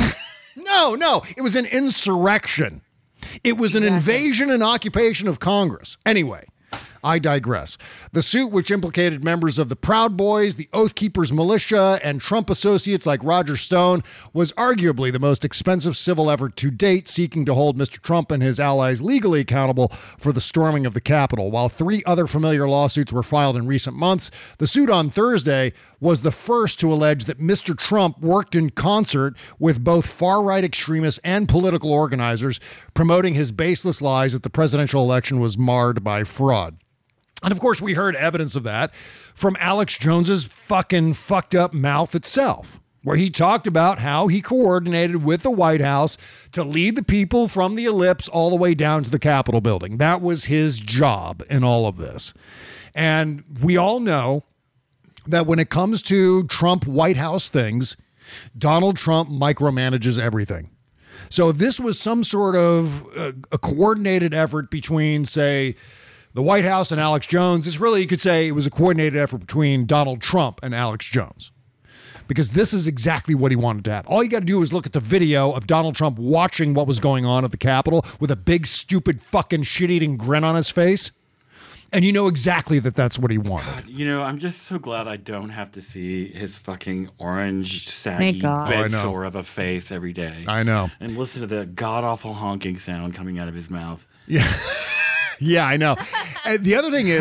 no, no, it was an insurrection. It was an invasion and occupation of Congress. Anyway. I digress. The suit, which implicated members of the Proud Boys, the Oath Keepers militia, and Trump associates like Roger Stone, was arguably the most expensive civil effort to date, seeking to hold Mister Trump and his allies legally accountable for the storming of the Capitol. While three other familiar lawsuits were filed in recent months, the suit on Thursday was the first to allege that Mister Trump worked in concert with both far-right extremists and political organizers, promoting his baseless lies that the presidential election was marred by fraud. And of course, we heard evidence of that from Alex Jones's fucking fucked up mouth itself, where he talked about how he coordinated with the White House to lead the people from the ellipse all the way down to the Capitol building. That was his job in all of this. And we all know that when it comes to Trump White House things, Donald Trump micromanages everything. So if this was some sort of uh, a coordinated effort between, say, the White House and Alex Jones, it's really, you could say it was a coordinated effort between Donald Trump and Alex Jones. Because this is exactly what he wanted to have. All you got to do is look at the video of Donald Trump watching what was going on at the Capitol with a big, stupid, fucking shit-eating grin on his face. And you know exactly that that's what he wanted. God, you know, I'm just so glad I don't have to see his fucking orange, saggy God. Oh, I bed know. sore of a face every day. I know. And listen to the god-awful honking sound coming out of his mouth. Yeah. Yeah, I know. And the other thing is,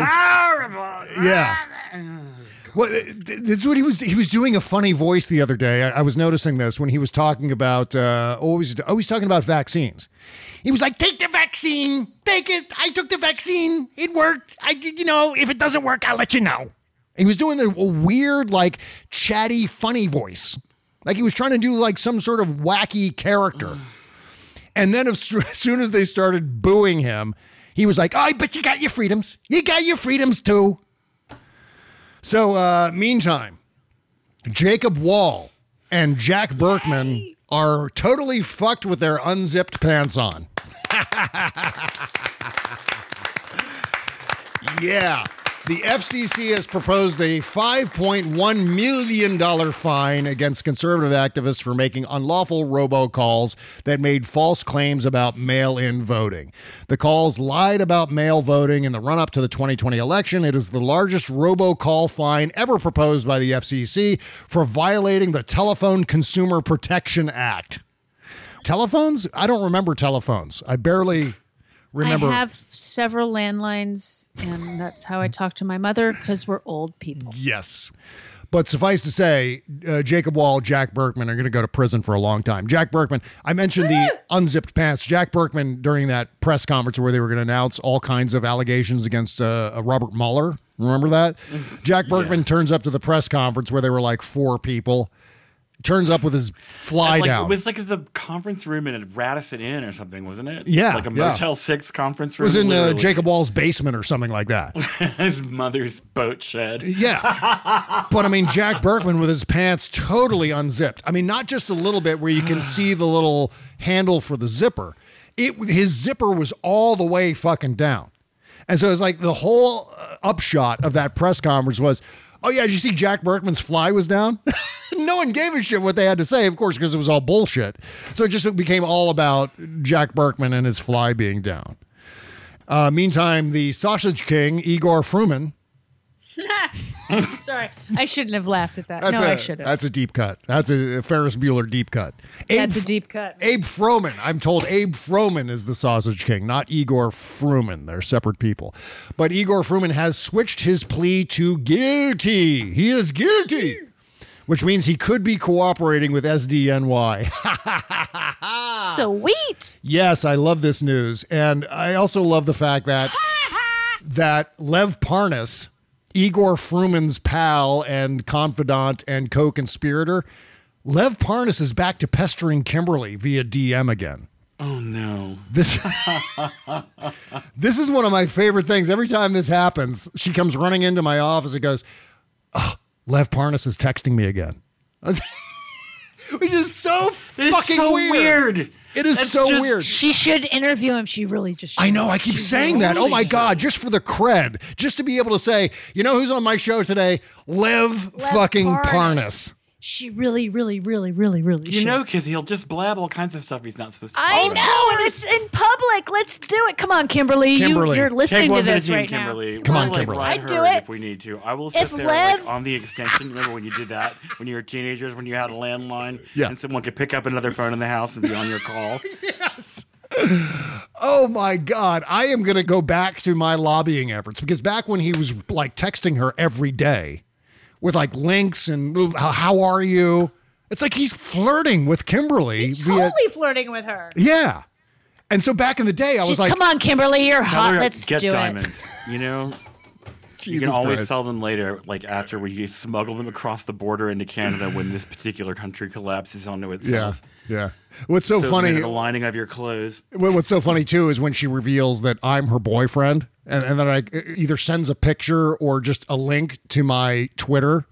yeah. Well, this is what he was. He was doing a funny voice the other day. I, I was noticing this when he was talking about. Uh, always, always talking about vaccines. He was like, "Take the vaccine. Take it. I took the vaccine. It worked. I, did- you know, if it doesn't work, I'll let you know." He was doing a, a weird, like, chatty, funny voice, like he was trying to do like some sort of wacky character. And then, as soon as they started booing him, he was like, "Oh, but you got your freedoms. You got your freedoms too." So, uh, meantime, Jacob Wall and Jack Berkman are totally fucked with their unzipped pants on. Yeah. The F C C has proposed a five point one million dollars fine against conservative activists for making unlawful robocalls that made false claims about mail-in voting. The calls lied about mail voting in the run-up to the twenty twenty election. It is the largest robocall fine ever proposed by the F C C for violating the Telephone Consumer Protection Act. Telephones? I don't remember telephones. I barely remember. I have several landlines, and that's how I talk to my mother because we're old people. Yes. But suffice to say, uh, Jacob Wall, Jack Berkman are going to go to prison for a long time. Jack Berkman, I mentioned the unzipped pants. Jack Berkman, during that press conference where they were going to announce all kinds of allegations against uh, Robert Mueller. Remember that? Jack Berkman yeah. turns up to the press conference where there were like four people. Turns up with his fly like, down. It was like the conference room in Radisson Inn or something, wasn't it? Yeah. Like a yeah. Motel six conference room. It was in uh, Jacob Wall's basement or something like that. His mother's boat shed. Yeah. But I mean, Jack Berkman with his pants totally unzipped. I mean, not just a little bit where you can see the little handle for the zipper. It His zipper was all the way fucking down. And so it's like the whole uh, upshot of that press conference was, oh, yeah, did you see Jack Berkman's fly was down? No one gave a shit what they had to say, of course, because it was all bullshit. So it just became all about Jack Berkman and his fly being down. Uh, meantime, the Sausage King, Igor Fruman. Sorry, I shouldn't have laughed at that. That's no, a, I should have. That's a deep cut. That's a Ferris Bueller deep cut. Abe, that's a deep cut. Abe Froman. I'm told Abe Froman is the Sausage King, not Igor Fruman. They're separate people. But Igor Fruman has switched his plea to guilty. He is guilty, which means he could be cooperating with S D N Y. Sweet. Yes, I love this news. And I also love the fact that that Lev Parnas, Igor Fruman's pal and confidant and co-conspirator, Lev Parnas is back to pestering Kimberly via D M again. Oh, no. This, this is one of my favorite things. Every time this happens, she comes running into my office and goes, oh, Lev Parnas is texting me again. Which is so It's fucking so weird. weird. It is That's so just- weird. She should interview him. She really just should. I know. I keep saying that. Oh, my God. Just for the cred. Just to be able to say, you know who's on my show today? Lev, Lev fucking Parnas. Parnas. She really, really, really, really, really You should. know, because he'll just blab all kinds of stuff he's not supposed to talk I about. know, and it's in public. Let's do it. Come on, Kimberly. Kimberly. You, you're listening Take to one for the this team, right Kimberly. now. Come on, We'll, like, Kimberly. ride I'd do her it. if we need to. I will sit If there Lev- like, on the extension. Remember when you did that when you were teenagers, when you had a landline, Yeah. and someone could pick up another phone in the house and be on your call. Yes. Oh my God. I am going to go back to my lobbying efforts because back when he was like texting her every day with like links and how are you? It's like he's flirting with Kimberly. He's via- totally flirting with her. Yeah. And so back in the day, I was She's, like, come on, Kimberly, you're Tell hot. her, Let's get do diamonds. You know, you Jesus can always Christ. sell them later, like after where you smuggle them across the border into Canada when this particular country collapses onto Yeah. itself. Yeah. What's so, So funny? maybe the lining of your clothes. Well, what's so funny too is when she reveals that I'm her boyfriend, and, and then I either sends a picture or just a link to my Twitter.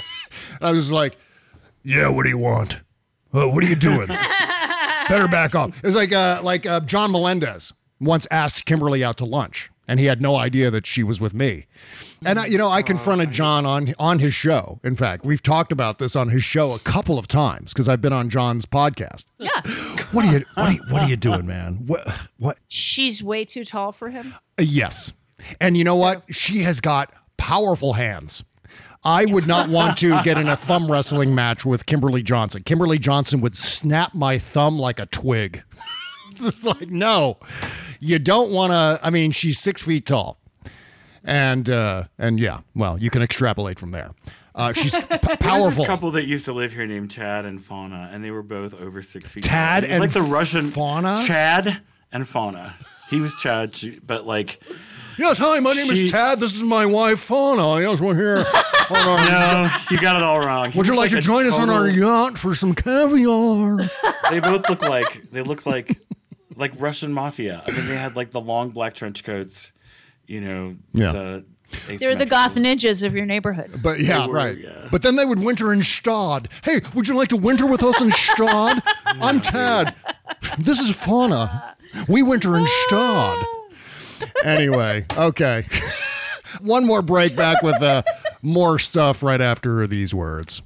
I was like, "Yeah, what do you want? Uh, what are you doing? Better back off." It was like uh, like uh, John Melendez once asked Kimberly out to lunch, and he had no idea that she was with me. And I, you know, I confronted John on on his show. In fact, we've talked about this on his show a couple of times because I've been on John's podcast. Yeah. What are you what are you, what are you doing, man? What what? She's way too tall for him. Uh, yes. And you know what? She has got powerful hands. I would not want to get in a thumb wrestling match with Kimberly Johnson. Kimberly Johnson would snap my thumb like a twig. It's like, no, you don't want to. I mean, she's six feet tall. And, uh, and yeah, well, you can extrapolate from there. Uh, she's p- There was powerful. this couple that used to live here named Chad and Fauna, and they were both over six feet. Tad tall. It was and like the Russian Fauna? Chad and Fauna. He was Chad, she- but like Yes, hi, my name She- is Tad. This is my wife, Fauna. Yes, we're here. on our- no, you got it all wrong. He Would you was like, to a join us on our total- yacht for some caviar? They both look like they look like like Russian mafia. I mean, they had like the long black trench coats. You know, Yeah. the They're the goth ninjas of your neighborhood. But yeah, They were, right. yeah. But then they would winter in Stad. Hey, would you like to winter with us in Stad? I'm Tad. This is Fauna. We winter in Stad. Anyway, okay. One more break, back with uh, more stuff right after these words.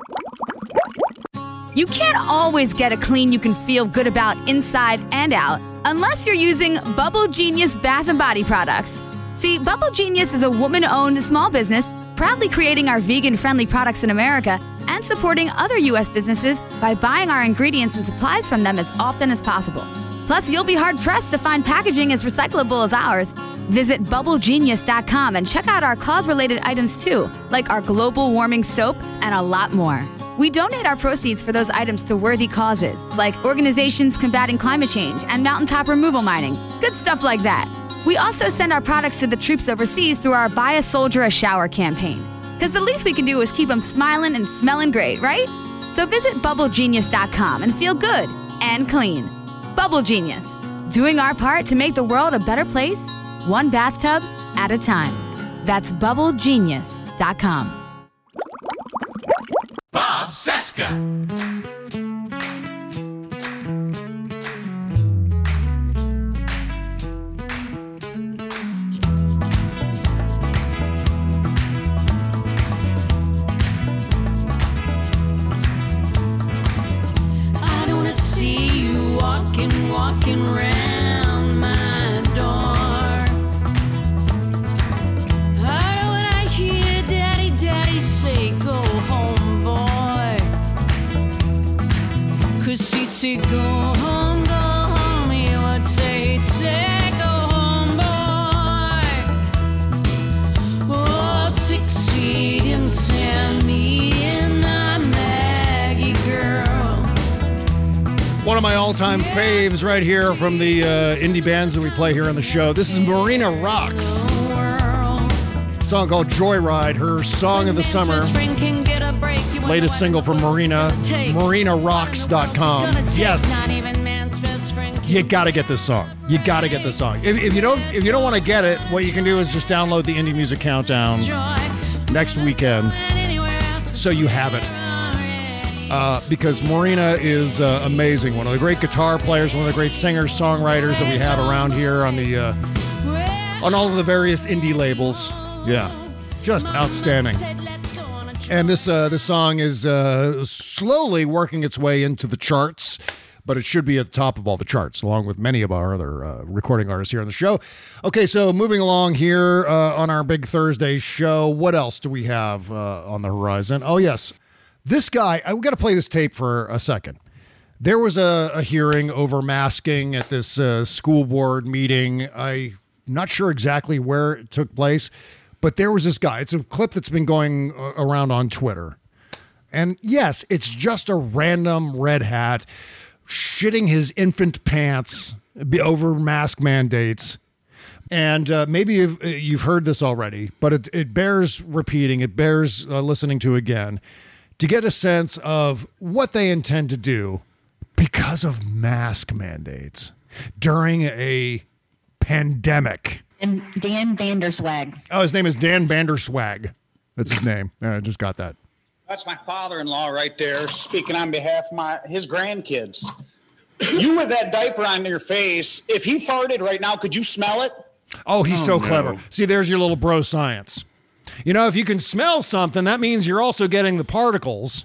You can't always get a clean you can feel good about inside and out unless you're using Bubble Genius Bath and Body products. See, Bubble Genius is a woman-owned small business proudly creating our vegan-friendly products in America and supporting other U S businesses by buying our ingredients and supplies from them as often as possible. Plus, you'll be hard-pressed to find packaging as recyclable as ours. Visit bubble genius dot com and check out our cause-related items too, like our global warming soap and a lot more. We donate our proceeds for those items to worthy causes, like organizations combating climate change and mountaintop removal mining. Good stuff like that. We also send our products to the troops overseas through our Buy a Soldier a Shower campaign. Because the least we can do is keep them smiling and smelling great, right? So visit bubble genius dot com and feel good and clean. Bubble Genius, doing our part to make the world a better place, one bathtub at a time. That's bubble genius dot com. Bob Cesca. I don't wanna see you walking, walking around my door. I don't wanna hear daddy, daddy say go home, boy. Cause he'd say go home, go home. He would say, he'd say go home, boy. Oh, six feet and send me and the Maggie girl. One of my all-time faves right here from the uh, indie bands that we play here on the show. This is Marina Rocks. A song called Joyride, her song of the summer. Latest single from Marina, marina rocks dot com. Yes. You gotta get this song. You gotta get this song. If, if you don't if you don't want to get it, what you can do is just download the Indie Music Countdown next weekend so you have it. Uh, because Marina is uh, amazing. One of the great guitar players, one of the great singers, songwriters that we have around here on the uh, on all of the various indie labels. Yeah, just outstanding. And this uh, this song is uh, slowly working its way into the charts, but it should be at the top of all the charts, along with many of our other uh, recording artists here on the show. Okay, so moving along here uh, on our big Thursday show, what else do we have uh, on the horizon? Oh, yes. This guy, I, we got to play this tape for a second. There was a, a hearing over masking at this uh, school board meeting. I'm not sure exactly where it took place, but there was this guy. It's a clip that's been going around on Twitter. And yes, it's just a random red hat shitting his infant pants over mask mandates. And uh, maybe you've, you've heard this already, but it, it bears repeating. It bears uh, listening to again to get a sense of what they intend to do because of mask mandates during a pandemic. And Dan Vanderswag. Oh, his name is Dan Vanderswag. That's his name. I just got that. That's my father-in-law right there speaking on behalf of my his grandkids. You with that diaper on your face, if he farted right now, could you smell it? Oh, he's Oh, so no. clever. See, there's your little bro science. You know, if you can smell something, that means you're also getting the particles.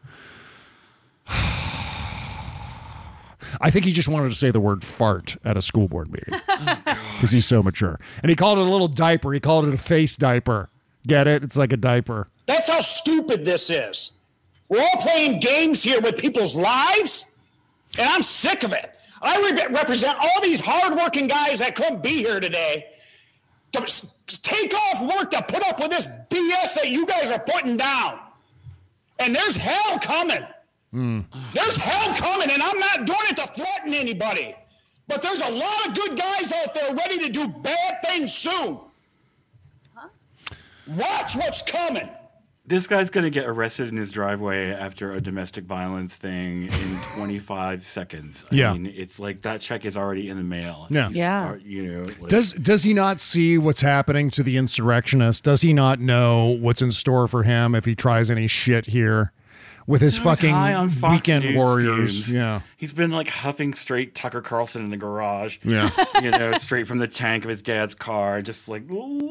I think he just wanted to say the word fart at a school board meeting because he's so mature. And he called it a little diaper. He called it a face diaper. Get it? It's like a diaper. That's how stupid this is. We're all playing games here with people's lives, and I'm sick of it. I re- represent all these hardworking guys that couldn't be here today to s- take off work to put up with this B S that you guys are putting down. And there's hell coming. Mm. There's hell coming, and I'm not doing it to threaten anybody. But there's a lot of good guys out there ready to do bad things soon. Huh? Watch what's coming. This guy's going to get arrested in his driveway after a domestic violence thing in twenty-five seconds. I Yeah. mean, it's like that check is already in the mail. Yeah. He's, Yeah. uh, you know, like, Does does he not see what's happening to the insurrectionists? Does he not know what's in store for him if he tries any shit here with his he's fucking high on Fox weekend News warriors? fumes. Yeah. He's been like huffing straight Tucker Carlson in the garage. Yeah. You know, straight from the tank of his dad's car. Just like, ooh.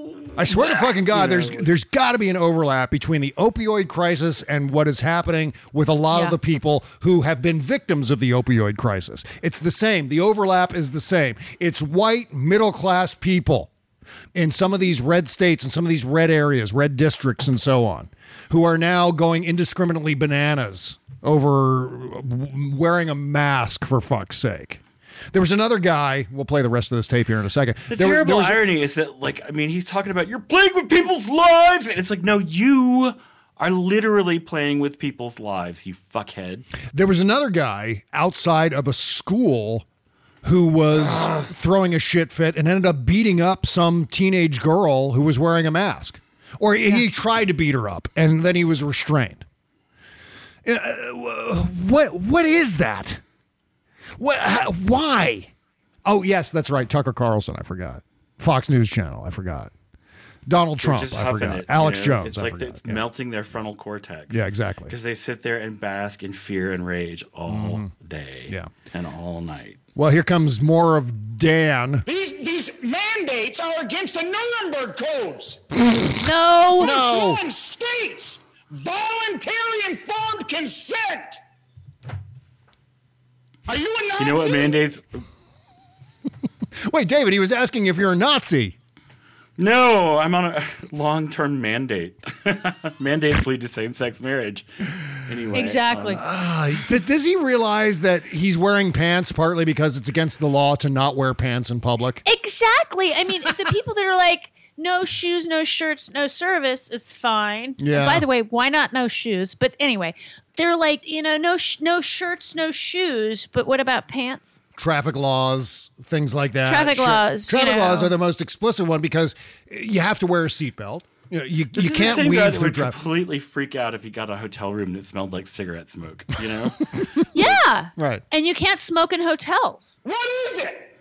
I swear to fucking God, there's there's got to be an overlap between the opioid crisis and what is happening with a lot Yeah. of the people who have been victims of the opioid crisis. It's the same. The overlap is the same. It's white, middle-class people in some of these red states and some of these red areas, red districts and so on, who are now going indiscriminately bananas over wearing a mask, for fuck's sake. There was another guy, we'll play the rest of this tape here in a second. The there terrible was, there was irony is that, like, I mean, he's talking about you're playing with people's lives. And it's like, no, you are literally playing with people's lives, you fuckhead. There was another guy outside of a school who was throwing a shit fit and ended up beating up some teenage girl who was wearing a mask. Or yeah. he tried to beat her up, and then he was restrained. Uh, what What is that? What? How, why? Oh, yes, that's right. Tucker Carlson, I forgot. Fox News Channel, I forgot. Donald Trump, just I forgot. it, Alex you know? Jones, It's I like forgot. it's yeah. melting their frontal cortex. Yeah, exactly. Because they sit there and bask in fear and rage all Mm-hmm. day yeah. and all night. Well, here comes more of Dan. These these mandates are against the Nuremberg codes. No, no. Law states voluntary informed consent. Are you a Nazi? You know what mandates? Wait, David, he was asking if you're a Nazi. No, I'm on a long-term mandate. Mandates lead to same-sex marriage. Anyway, exactly. Um, uh, does, does he realize that he's wearing pants partly because it's against the law to not wear pants in public? Exactly. I mean, the people that are like, no shoes, no shirts, no service is fine. Yeah. And by the way, why not no shoes? But anyway, they're like, you know, no sh- no shirts, no shoes. But what about pants? Traffic laws, things like that. Traffic Sure. laws. Traffic you know. laws are the most explicit one because you have to wear a seatbelt. You know, you, This you is can't the same guy weave that through would traffic. completely freak out if he got a hotel room that smelled like cigarette smoke. You know? Yeah. Right. And you can't smoke in hotels. What is it?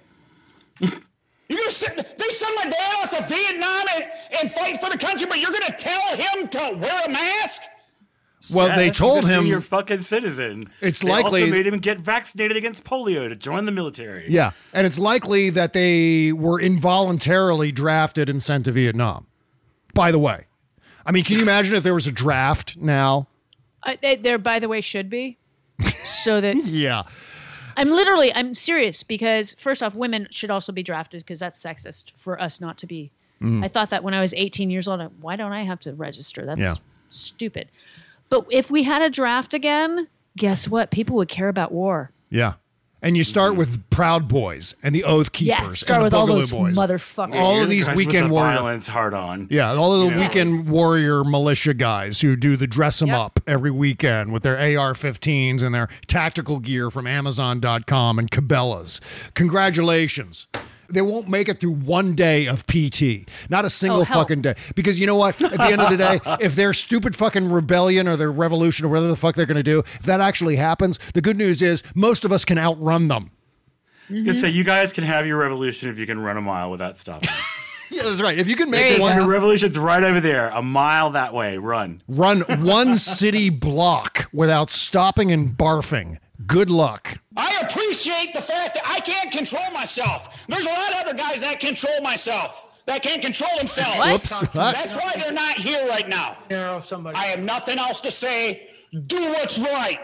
You're gonna sit, they send my dad off to Vietnam and, and fight for the country, but you're going to tell him to wear a mask? Well, Yeah, they that's told because him you're a fucking citizen. It's they likely- also made him get vaccinated against polio to join the military. Yeah, and it's likely that they were involuntarily drafted and sent to Vietnam. By the way, I mean, can you imagine if there was a draft now? I, they, there, by the way, should be. So that Yeah. I'm literally, I'm serious because first off, women should also be drafted because that's sexist for us not to be. Mm. I thought that when I was eighteen years old. Why don't I have to register? That's Yeah. stupid. But if we had a draft again, guess what? People would care about war. Yeah. And you start with Proud Boys and the Oath Keepers. Yeah, start and with the all Boogaloo those Boys. motherfuckers. All You're of the these guys with weekend the warrior. violence hard on. Yeah, all of the Yeah. weekend warrior militia guys who do the dress them Yep. up every weekend with their A R fifteens and their tactical gear from Amazon dot com and Cabela's. Congratulations. They won't make it through one day of P T. Not a single Oh, hell. fucking day. Because you know what? At the end of the day, if their stupid fucking rebellion or their revolution or whatever the fuck they're going to do, if that actually happens, the good news is most of us can outrun them. I was gonna say, you guys can have your revolution if you can run a mile without stopping. Yeah, that's right. If you can make There it you one, go. Your revolution's right over there, a mile that way. Run. run one city block without stopping and barfing. Good luck. I appreciate the fact that I can't control myself. There's a lot of other guys that control myself, that can't control themselves. Whoops. What? That's why they're not here right now. I have nothing else to say. Do what's right.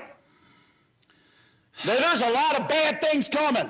There- There's a lot of bad things coming.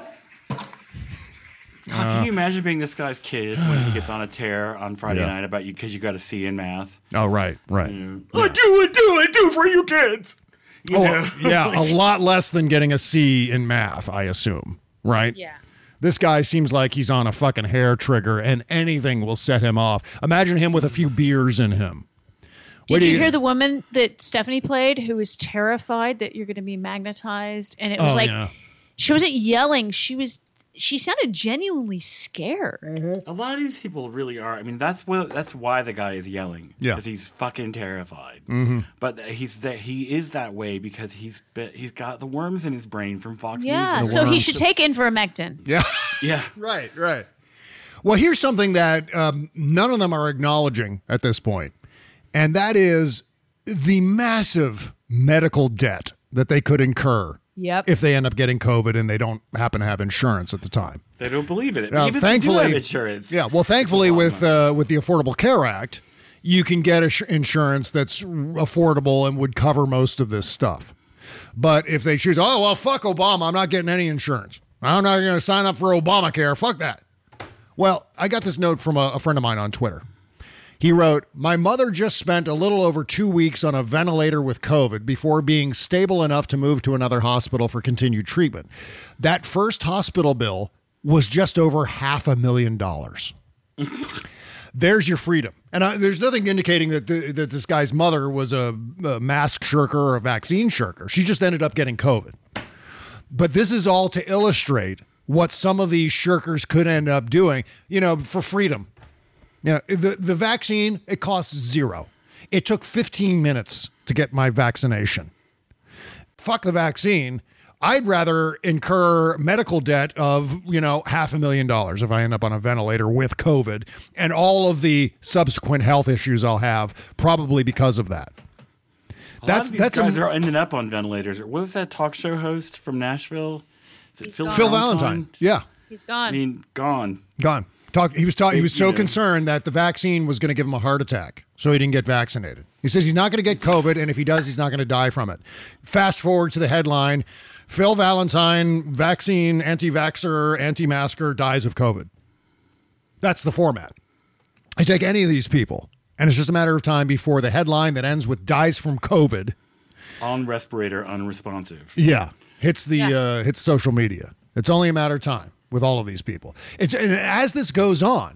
God, can you imagine being this guy's kid when he gets on a tear on Friday Yeah. night about you because you got a C in math? Oh, right, right. I do, I do, I do for you kids. You Oh, know? yeah, a lot less than getting a C in math, I assume, right? Yeah. This guy seems like he's on a fucking hair trigger and anything will set him off. Imagine him with a few beers in him. Where Did do you hear the woman that Stephanie played who was terrified that you're going to be magnetized? And it was Oh, like, yeah. she wasn't yelling. She was, she sounded genuinely scared. A lot of these people really are. I mean, that's what. That's why the guy is yelling. Yeah. because he's fucking terrified. Mm-hmm. But he's that he is that way because he's be- he's got the worms in his brain from Fox Yeah. News. So he should take ivermectin. Yeah. Yeah. Right, right. Well, here's something that um, none of them are acknowledging at this point, and that is the massive medical debt that they could incur Yep. if they end up getting COVID and they don't happen to have insurance at the time. They don't believe it. Now, Even if thankfully, they do have insurance. Yeah, well, thankfully with uh, with the Affordable Care Act, you can get ins- insurance that's affordable and would cover most of this stuff. But if they choose, oh, well, fuck Obama, I'm not getting any insurance. I'm not going to sign up for Obamacare. Fuck that. Well, I got this note from a, a friend of mine on Twitter. He wrote, my mother just spent a little over two weeks on a ventilator with COVID before being stable enough to move to another hospital for continued treatment. That first hospital bill was just over half a million dollars. There's your freedom. And I, there's nothing indicating that the, that this guy's mother was a, a mask shirker or a vaccine shirker. She just ended up getting COVID. But this is all to illustrate what some of these shirkers could end up doing, you know, for freedom. You know, the, the vaccine, it costs zero. It took fifteen minutes to get my vaccination. Fuck the vaccine. I'd rather incur medical debt of, you know, half a million dollars if I end up on a ventilator with COVID and all of the subsequent health issues I'll have probably because of that. A That's lot of these that's guys a, are ending up on ventilators. What was that talk show host from Nashville? Is it Phil, Phil Valentine. Yeah. He's gone. I mean, gone. Gone. Talk, he was talking. He was so You know. concerned that the vaccine was going to give him a heart attack, so he didn't get vaccinated. He says he's not going to get COVID, and if he does, he's not going to die from it. Fast forward to the headline: Phil Valentine, vaccine anti-vaxxer, anti-masker, dies of COVID. That's the format. I take any of these people, and it's just a matter of time before the headline that ends with "dies from COVID" On respirator, unresponsive. Yeah, hits the Yeah. uh, hits social media. It's only a matter of time with all of these people. It's and as this goes on,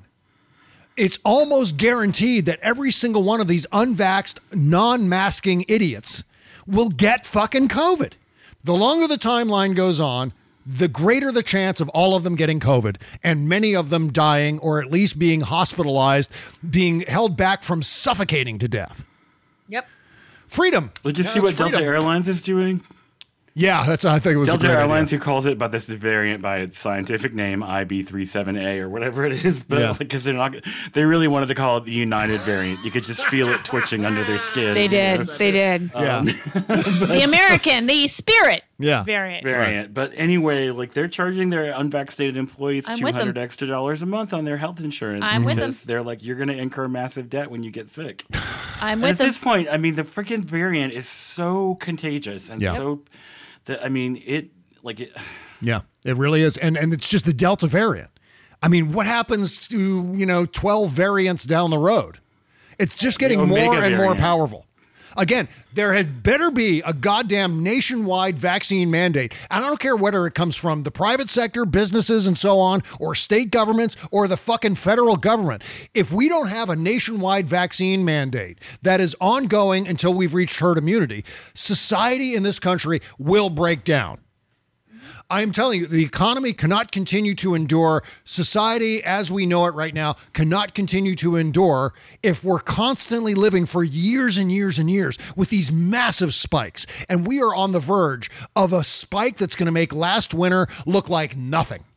it's almost guaranteed that every single one of these unvaxxed, non-masking idiots will get fucking COVID. The longer the timeline goes on, the greater the chance of all of them getting COVID and many of them dying or at least being hospitalized, being held back from suffocating to death. Yep. Freedom. Did you Yeah, see it's what Delta freedom. Airlines is doing? Yeah, that's. I think it was Delta a great Airlines, idea. who calls it by this variant by its scientific name, I B thirty-seven A or whatever it is, but Yeah. because they're not, they really wanted to call it the United variant. You could just feel it twitching under their skin. They did. They did. Yeah. The American, the Spirit Yeah. variant. variant. But anyway, like they're charging their unvaccinated employees I'm two with hundred them. extra dollars a month on their health insurance I'm with because them. they're like, you're going to incur massive debt when you get sick. I'm And with at them. this point, I mean, the freaking variant is so contagious and Yeah. so that I mean, it like it. Yeah, it really is. And and it's just the Delta variant. I mean, what happens to, you know, twelve variants down the road? It's just getting The more Omega and more variant. powerful. Again, there had better be a goddamn nationwide vaccine mandate. And I don't care whether it comes from the private sector, businesses and so on, or state governments, or the fucking federal government. If we don't have a nationwide vaccine mandate that is ongoing until we've reached herd immunity, society in this country will break down. I am telling you, the economy cannot continue to endure. Society, as we know it right now, cannot continue to endure if we're constantly living for years and years and years with these massive spikes. And we are on the verge of a spike that's going to make last winter look like nothing.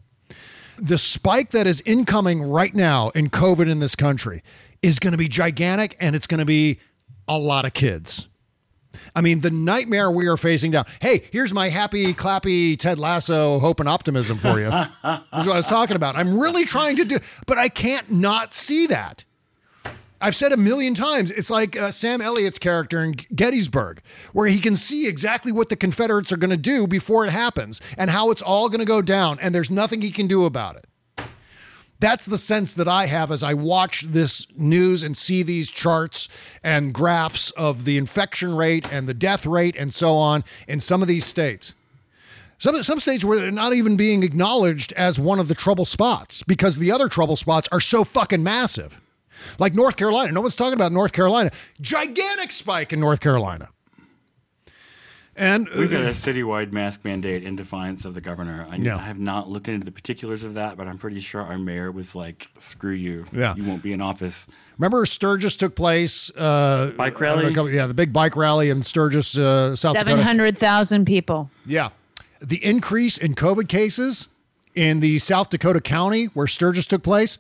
The spike that is incoming right now in COVID in this country is going to be gigantic, and it's going to be a lot of kids. I mean, the nightmare we are facing down. Hey, here's my happy, clappy Ted Lasso hope and optimism for you. This is what I was talking about. I'm really trying to do, but I can't not see that. I've said a million times, it's like uh, Sam Elliott's character in Gettysburg, where he can see exactly what the Confederates are going to do before it happens and how it's all going to go down, and there's nothing he can do about it. That's the sense that I have as I watch this news and see these charts and graphs of the infection rate and the death rate and so on in some of these states. Some, some states where they're not even being acknowledged as one of the trouble spots because the other trouble spots are so fucking massive. Like North Carolina. No one's talking about North Carolina. Gigantic spike in North Carolina. And We've got a citywide mask mandate in defiance of the governor. I, Yeah. I have not looked into the particulars of that, but I'm pretty sure our mayor was like, "Screw you! Yeah. You won't be in office." remember Sturgis took place? Uh, Bike I don't know, rally? a couple- yeah, the big bike rally in Sturgis, uh, South Dakota. seven hundred thousand people. Yeah. The increase in COVID cases in the South Dakota county where Sturgis took place,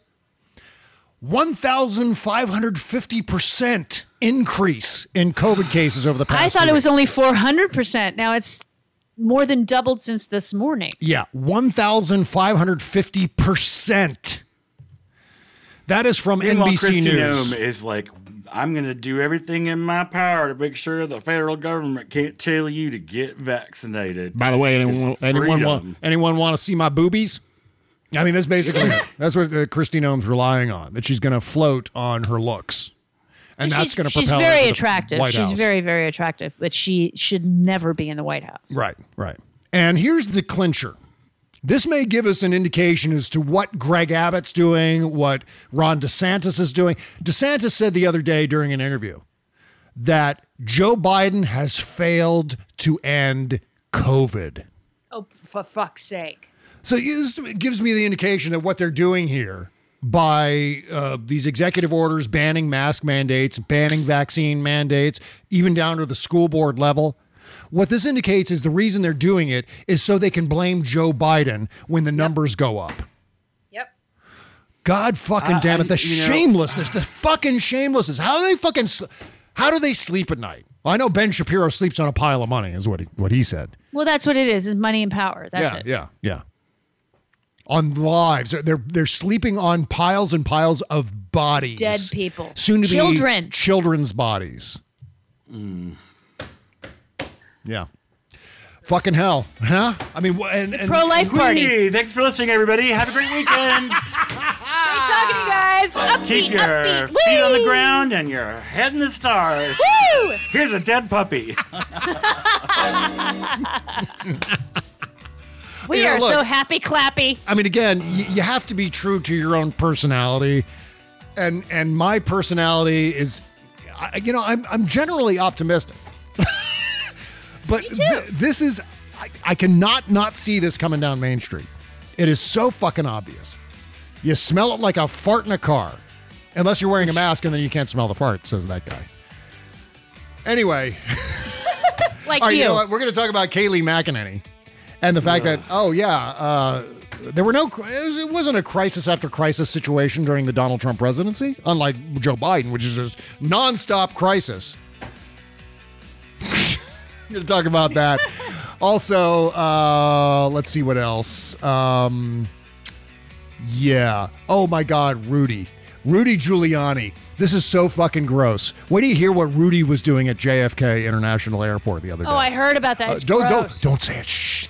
one thousand five hundred fifty percent increase in COVID cases over the past I thought two it was weeks. only four hundred percent. Now it's more than doubled since this morning. Yeah, one thousand five hundred fifty percent. That is from Meanwhile, N B C Kristi News. Noem is like, I'm going to do everything in my power to make sure the federal government can't tell you to get vaccinated. By the way, anyone It's anyone want, freedom. anyone want to see my boobies? I mean, that's basically that's what uh, Kristi Noem's relying on, that she's going to float on her looks. And she's, that's going to she's propel her very to the attractive. White She's House. very, very attractive, but she should never be in the White House. Right, right. And here's the clincher. This may give us an indication as to what Greg Abbott's doing, what Ron DeSantis is doing. DeSantis said the other day during an interview that Joe Biden has failed to end COVID. Oh, for fuck's sake. So this gives me the indication that what they're doing here by uh, these executive orders banning mask mandates, banning vaccine mandates, even down to the school board level, what this indicates is the reason they're doing it is so they can blame Joe Biden when the numbers go up. Yep. God fucking I- damn it. The I- you know- shamelessness, the fucking shamelessness. How do they fucking, sl- how do they sleep at night? Well, I know Ben Shapiro sleeps on a pile of money is what he, what he said. Well, that's what it is, is money and power. That's yeah, it. yeah, yeah. On lives. They're, they're sleeping on piles and piles of bodies. Dead people. Soon to Children. be children's bodies. Yeah. Fucking hell. Huh? I mean, wh- and, and Pro-life party. Hey, thanks for listening, everybody. Have a great weekend. Great talking to you guys. Upbeat, Keep your upbeat. feet on the Woo! ground and your head in the stars. Woo! Here's a dead puppy. We You know, are look, so happy clappy. I mean, again, y- you have to be true to your own personality. And and my personality is, I- you know, I'm, I'm generally optimistic. But th- this is, I, I cannot not see this coming down Main Street. It is so fucking obvious. You smell it like a fart in a car. Unless you're wearing a mask and then you can't smell the fart, says that guy. Anyway. Like All right, you. you know what? We're going to talk about Kayleigh McEnany and the fact that, oh, yeah, uh, there were no, it, was, it wasn't a crisis after crisis situation during the Donald Trump presidency, unlike Joe Biden, which is just nonstop crisis. We're going to talk about that. Also, uh, let's see what else. Um, yeah. Oh, my God, Rudy. Rudy Giuliani. This is so fucking gross. Wait till you hear what Rudy was doing at J F K International Airport the other day. Oh, I heard about that. Uh, It's don't, don't, gross. don't say it. Shh.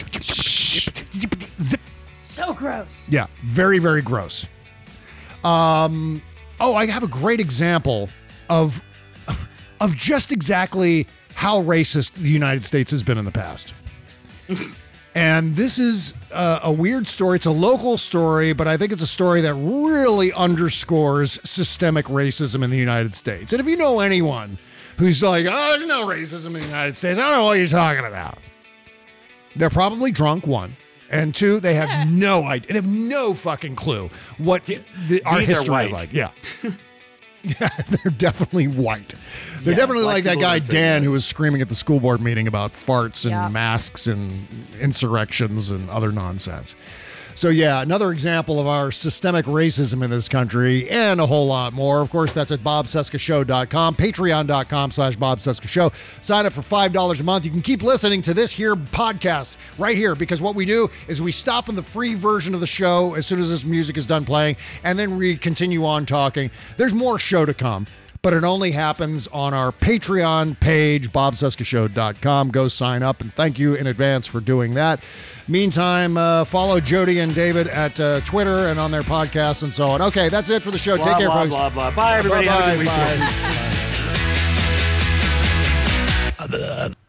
Zip. So gross. Yeah, very, very gross. Um, oh, I have a great example of of just exactly how racist the United States has been in the past. And this is a, a weird story. It's a local story, but I think it's a story that really underscores systemic racism in the United States. And if you know anyone who's like, oh, there's no racism in the United States, I don't know what you're talking about. They're probably drunk, one. And two, they have no idea. They have no fucking clue what the, our B, they're history is white. like. Yeah. Yeah, they're definitely white. They're Yeah, definitely black like that people guy don't say Dan that. who was screaming at the school board meeting about farts and Yeah. masks and insurrections and other nonsense. So yeah, another example of our systemic racism in this country and a whole lot more. Of course, that's at bob cesca show dot com, patreon.com slash Bob Cesca Show. Sign up for five dollars a month. You can keep listening to this here podcast right here, because what we do is we stop in the free version of the show as soon as this music is done playing, and then we continue on talking. There's more show to come, but it only happens on our Patreon page, bob cesca show dot com. Go sign up, and thank you in advance for doing that. Meantime, uh, follow Jody and David at uh, Twitter and on their podcasts and so on. Okay, that's it for the show. Blah, Take care, blah, folks. blah, blah. Bye, everybody. Have a good Bye-bye. weekend. Bye.